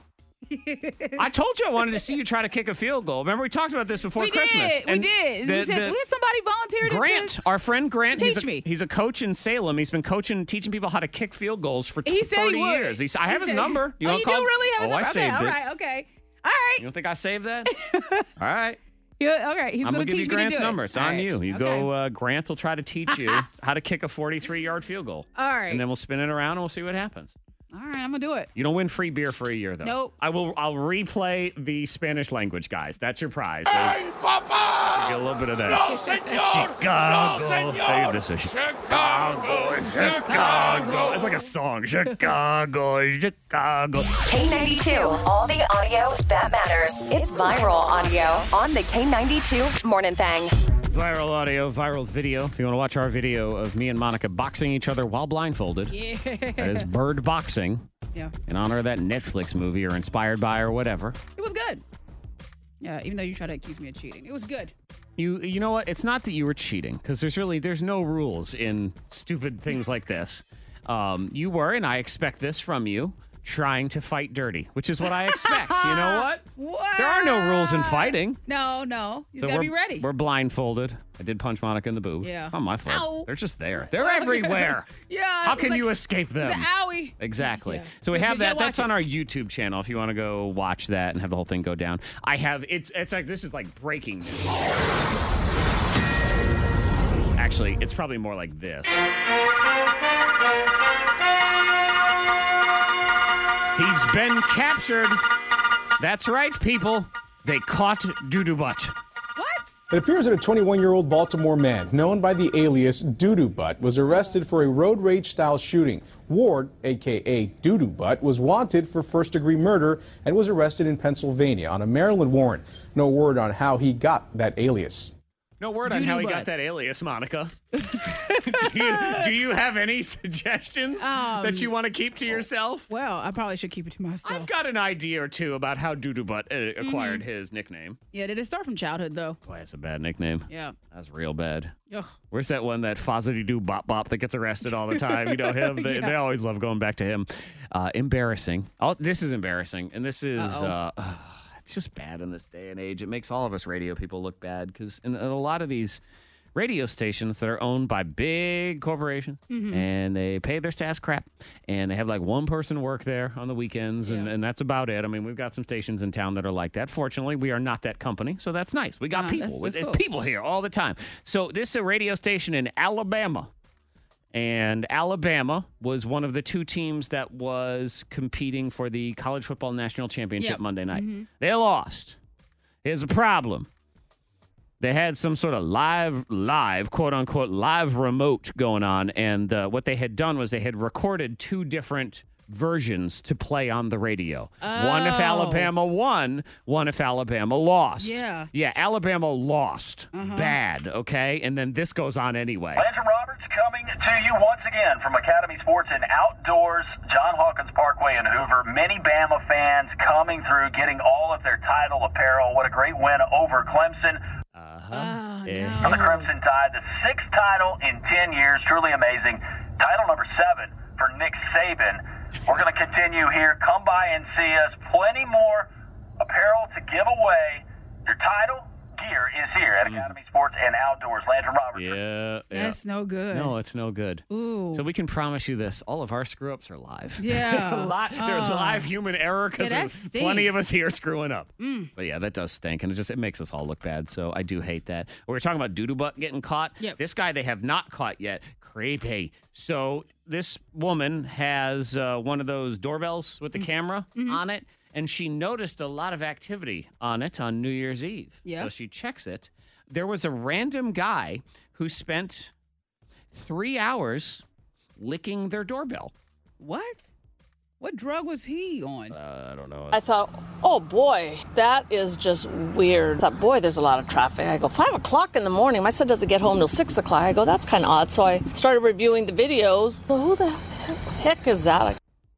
I told you I wanted to see you try to kick a field goal. Remember we talked about this before Christmas. We did. We had somebody volunteer to Grant, our friend Grant, teach me. He's a coach in Salem. He's been teaching people how to kick field goals for 30 years. I have his number. You want to call? You do really have his number? I saved okay, it. all right, okay. All right. You don't think I saved that? All right. Okay, he's I'm going gonna to give you teach me to Grant's do it. number. It's All on right. you. You go. Grant will try to teach you how to kick a 43-yard field goal. All right. And then we'll spin it around and we'll see what happens. All right, I'm going to do it. You don't win free beer for a year, though. Nope. I'll replay the Spanish language, guys. That's your prize. ¡Ay, papá! Get a little bit of that. ¡No, señor! Chicago. ¡No, señor! Hey, this is Chicago! Chicago. It's like a song. Chicago. Chicago. K92, all the audio that matters. It's viral audio on the K92 Morning Thang. Viral audio, viral video. If you want to watch our video of me and Monica boxing each other while blindfolded, Yeah. that is Bird Boxing. Yeah. In honor of that Netflix movie or inspired by or whatever. It was good. Yeah, even though you try to accuse me of cheating. It was good. You know what? It's not that you were cheating because there's no rules in stupid things like this. You were, and I expect this from you, trying to fight dirty, which is what I expect. You know what? What? There are no rules in fighting. No. You So got to we're- be ready. We're blindfolded. I did punch Monica in the boob. Yeah. Not my fault. Ow. They're just there. They're everywhere. Yeah. How it was can like- you escape them? It's an owie. Exactly. Yeah. So we You have gotta that. That's watch on it. our YouTube channel if you want to go watch that and have the whole thing go down. I have it's like this is like breaking news. Actually, it's probably more like this. He's been captured. That's right, people. They caught Doodoo Butt. It appears that a 21-year-old Baltimore man, known by the alias Doodoo Butt, was arrested for a road rage-style shooting. Ward, a.k.a. Doodoo Butt, was wanted for first-degree murder and was arrested in Pennsylvania on a Maryland warrant. No word on how he got that alias. No word on Doodoo how he Butt. got that alias, Monica. do you have any suggestions that you want to keep to yourself? Well, I probably should keep it to myself. I've got an idea or two about how Doodoo Butt acquired his nickname. Yeah, did it start from childhood, though? Boy, that's a bad nickname. Yeah. That's real bad. Ugh. Where's that one, that Fozzity-Doo Bop Bop that gets arrested all the time? You know him? They always love going back to him. Embarrassing. This is embarrassing. And this is... it's just bad in this day and age. It makes all of us radio people look bad because in a lot of these radio stations that are owned by big corporations and they pay their staff crap and they have like one person work there on the weekends and that's about it. I mean, we've got some stations in town that are like that. Fortunately, we are not that company, so that's nice. We got people. that's There's cool. people here all the time. So this is a radio station in Alabama. And Alabama was one of the two teams that was competing for the College Football National Championship Monday night. They lost. Here's a problem. They had some sort of live, quote-unquote, live remote going on. And what they had done was they had recorded two different versions to play on the radio. One if Alabama won, one if Alabama lost. Yeah. Yeah, Alabama lost. Bad, okay? And then this goes on anyway. Landry Roberts coming to you once again from Academy Sports and Outdoors, John Hawkins Parkway in Hoover. Many Bama fans coming through, getting all of their title apparel. What a great win over Clemson. From the Crimson Tide, the sixth title in 10 years. Truly amazing. Title number 7 for Nick Saban. We're going to continue here. Come by and see us. Plenty more apparel to give away. Your title gear is here at Academy Sports and Outdoors. Landry Roberts. Yeah. That's no good. No, it's no good. Ooh. So we can promise you this. All of our screw-ups are live. Yeah. There's live human error because Yeah, that there's plenty of stinks. us here screwing up. But yeah, that does stink, and it makes us all look bad. So I do hate that. We were talking about doo-doo butt getting caught. Yep. This guy they have not caught yet. Creepy. So this woman has one of those doorbells with the camera on it, and she noticed a lot of activity on it on New Year's Eve. Yeah. So she checks it. There was a random guy who spent 3 hours licking their doorbell. What? What drug was he on? I don't know. I thought, oh boy, that is just weird. I thought, boy, there's a lot of traffic. I go, 5 o'clock in the morning. My son doesn't get home till 6 o'clock. I go, that's kind of odd. So I started reviewing the videos. Well, who the heck is that?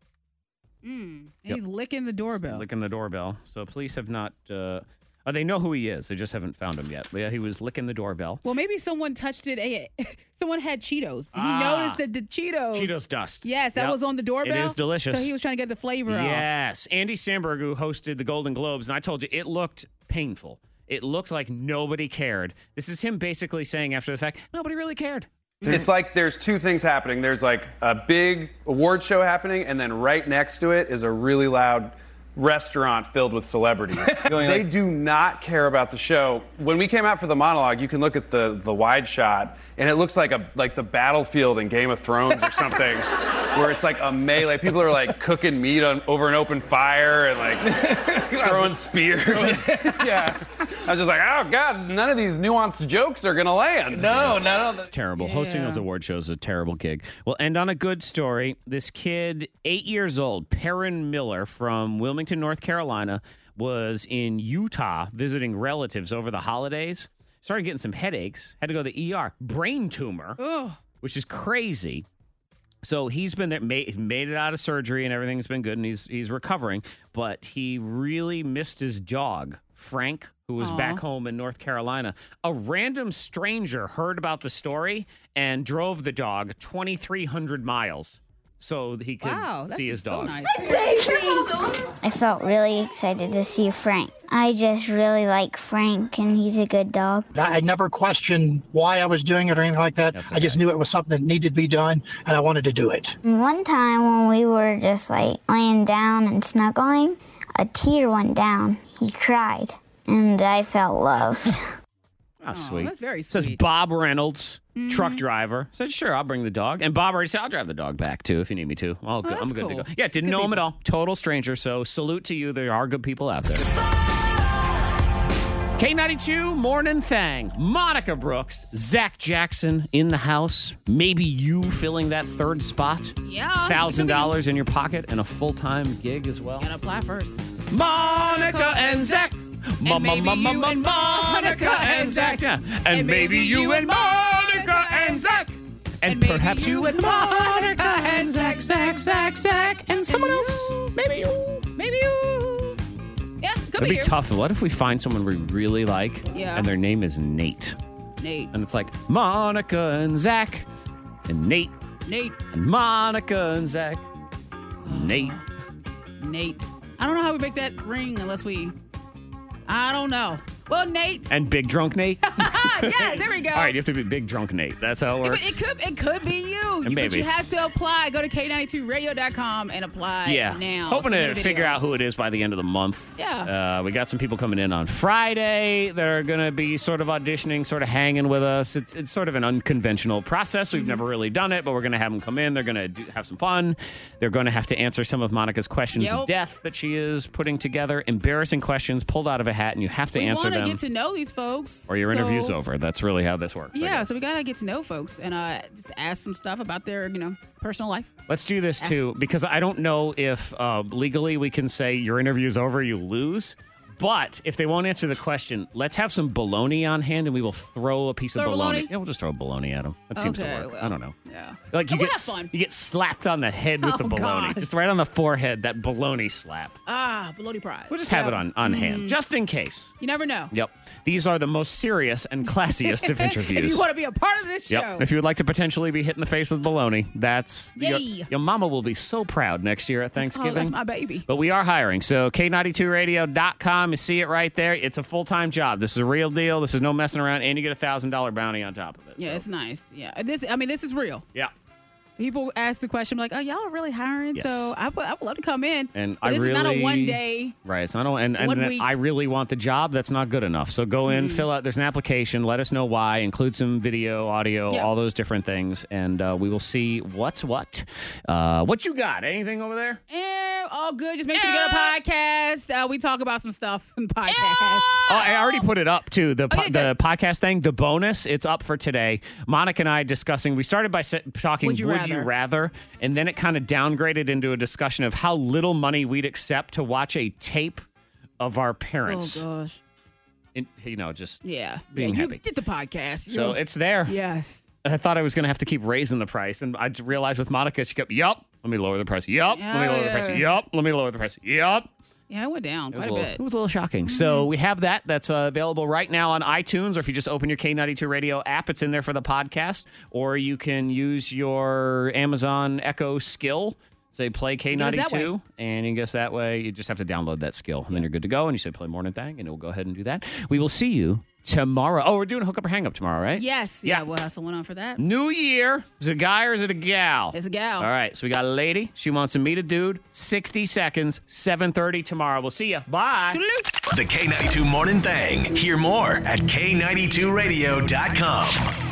He's licking the doorbell. Licking the doorbell. So police have not. They know who he is. They just haven't found him yet. But yeah, he was licking the doorbell. Well, maybe someone touched it. Someone had Cheetos. He noticed that the Cheetos dust. Yes, that was on the doorbell. It is delicious. So he was trying to get the flavor off. Yes. Andy Samberg, who hosted the Golden Globes, and I told you, it looked painful. It looked like nobody cared. This is him basically saying after the fact, nobody really cared. It's like there's two things happening. There's like a big award show happening, and then right next to it is a really loud restaurant filled with celebrities. They do not care about the show. When we came out for the monologue, you can look at the wide shot, and it looks like the battlefield in Game of Thrones or something, where it's like a melee. People are like cooking meat over an open fire and like throwing spears. Yeah. I was just like, oh God, none of these nuanced jokes are gonna land. No, not on the. It's terrible. Hosting those award shows is a terrible gig. We'll end on a good story. This kid, 8 years old, Perrin Miller from Wilmington, North Carolina, was in Utah visiting relatives over the holidays. Started getting some headaches. Had to go to the ER. Brain tumor, which is crazy. So he's been there, made it out of surgery, and everything's been good, and he's recovering. But he really missed his dog, Frank, who was back home in North Carolina. A random stranger heard about the story and drove the dog 2,300 miles so he could see his dog. nice. I felt really excited to see Frank. I just really like Frank, and he's a good dog. I never questioned why I was doing it or anything like that. I just knew it was something that needed to be done, and I wanted to do it. One time when we were just like laying down and snuggling, a tear went down. He cried, and I felt loved. Sweet. That's very Says sweet. Bob Reynolds, truck driver. Said, sure, I'll bring the dog. And Bob already said, I'll drive the dog back, too, if you need me to. Well, good. I'm good to go. Yeah, didn't know him at all. Total stranger. So salute to you. There are good people out there. K92 Morning Thang. Monica Brooks, Zach Jackson in the house. Maybe you filling that third spot. Yeah. $1,000 in your pocket and a full-time gig as well. Gotta apply first. Monica and Zach. Monica and Zach. And maybe you and Monica and Zach. And perhaps you and Monica and Zach. And someone else. Maybe you. Yeah, could It'd be you. tough. What if we find someone we really like Yeah. and their name is Nate? Nate. And it's like Monica and Zach and Nate. And Monica and Zach. Nate. I don't know how we make that ring unless we... I don't know. Well, Nate. And Big Drunk Nate. Yeah, there we go. All right, you have to be Big Drunk Nate. That's how it works. It could be you. But Maybe. you have to apply. Go to K92radio.com and apply now. Hoping Submit a to video. figure out who it is by the end of the month. Yeah. We got some people coming in on Friday. They're going to be sort of auditioning, sort of hanging with us. It's sort of an unconventional process. We've never really done it, but we're going to have them come in. They're going to have some fun. They're going to have to answer some of Monica's questions of death that she is putting together. Embarrassing questions pulled out of a hat, and you have to answer We them. want to get to know these folks. Or your interview's over. That's really how this works. I Yeah, guess. so we got to get to know folks and just ask some stuff about their, personal life. Let's do this, too, because I don't know if legally we can say your interview's over, you lose. But if they won't answer the question, let's have some bologna on hand, and we will throw a piece of Throw bologna. bologna? Yeah, we'll just throw bologna at them. That seems to work. well, I don't know. Yeah. Like you We'll get have fun. you get slapped on the head with the Oh, bologna, God. just right on the forehead. That bologna slap. Bologna prize. We'll just have it on hand, just in case. You never know. Yep. These are the most serious and classiest of interviews. If you want to be a part of this show. Yep. If you would like to potentially be hit in the face with bologna, that's Yay. your mama will be so proud next year at Thanksgiving. Oh, that's my baby. But we are hiring. So K92radio.com, you see it right there. It's a full-time job. This is a real deal. This is no messing around, and you get a $1,000 bounty on top of it. Yeah, it's nice. Yeah. This is real. Yeah. People ask the question like, "Oh, y'all are really hiring?" Yes. So I would love to come in. And But I this really is not a one day. Right. It's not a, and 1 week. I really want the job. That's not good enough. So go in, fill out. There's an application. Let us know why. Include some video, audio, Yeah. all those different things, and we will see what's what. What you got? Anything over there? All good. Just make sure to get a podcast. We talk about some stuff in the podcast. Oh, I already put it up too. The Okay, the podcast thing, the bonus. It's up for today. Monica and I discussing. We started by talking Would you rather? And then it kind of downgraded into a discussion of how little money we'd accept to watch a tape of our parents. Oh gosh. And, just Yeah. being you happy. did the podcast. So it's there. Yes. I thought I was going to have to keep raising the price, and I realized with Monica, she kept, "Yup, let me lower the price. Yup, let me lower the price. Yup, let me lower the price. Yup." Yeah, it went down quite a bit. It was a little shocking. So we have that. That's available right now on iTunes, or if you just open your K92 Radio app, it's in there for the podcast. Or you can use your Amazon Echo skill. Say play K92, and you can guess that way. You just have to download that skill, and then you're good to go. And you say play Morning Thang, and it will go ahead and do that. We will see you tomorrow. Oh, we're doing a hook up or hang up tomorrow, right? Yes. Yeah, we'll have someone on for that. New year. Is it a guy or is it a gal? It's a gal. All right. So we got a lady. She wants to meet a dude. 60 seconds. 7:30 tomorrow. We'll see you. Bye. The K92 Morning Thang. Hear more at K92radio.com.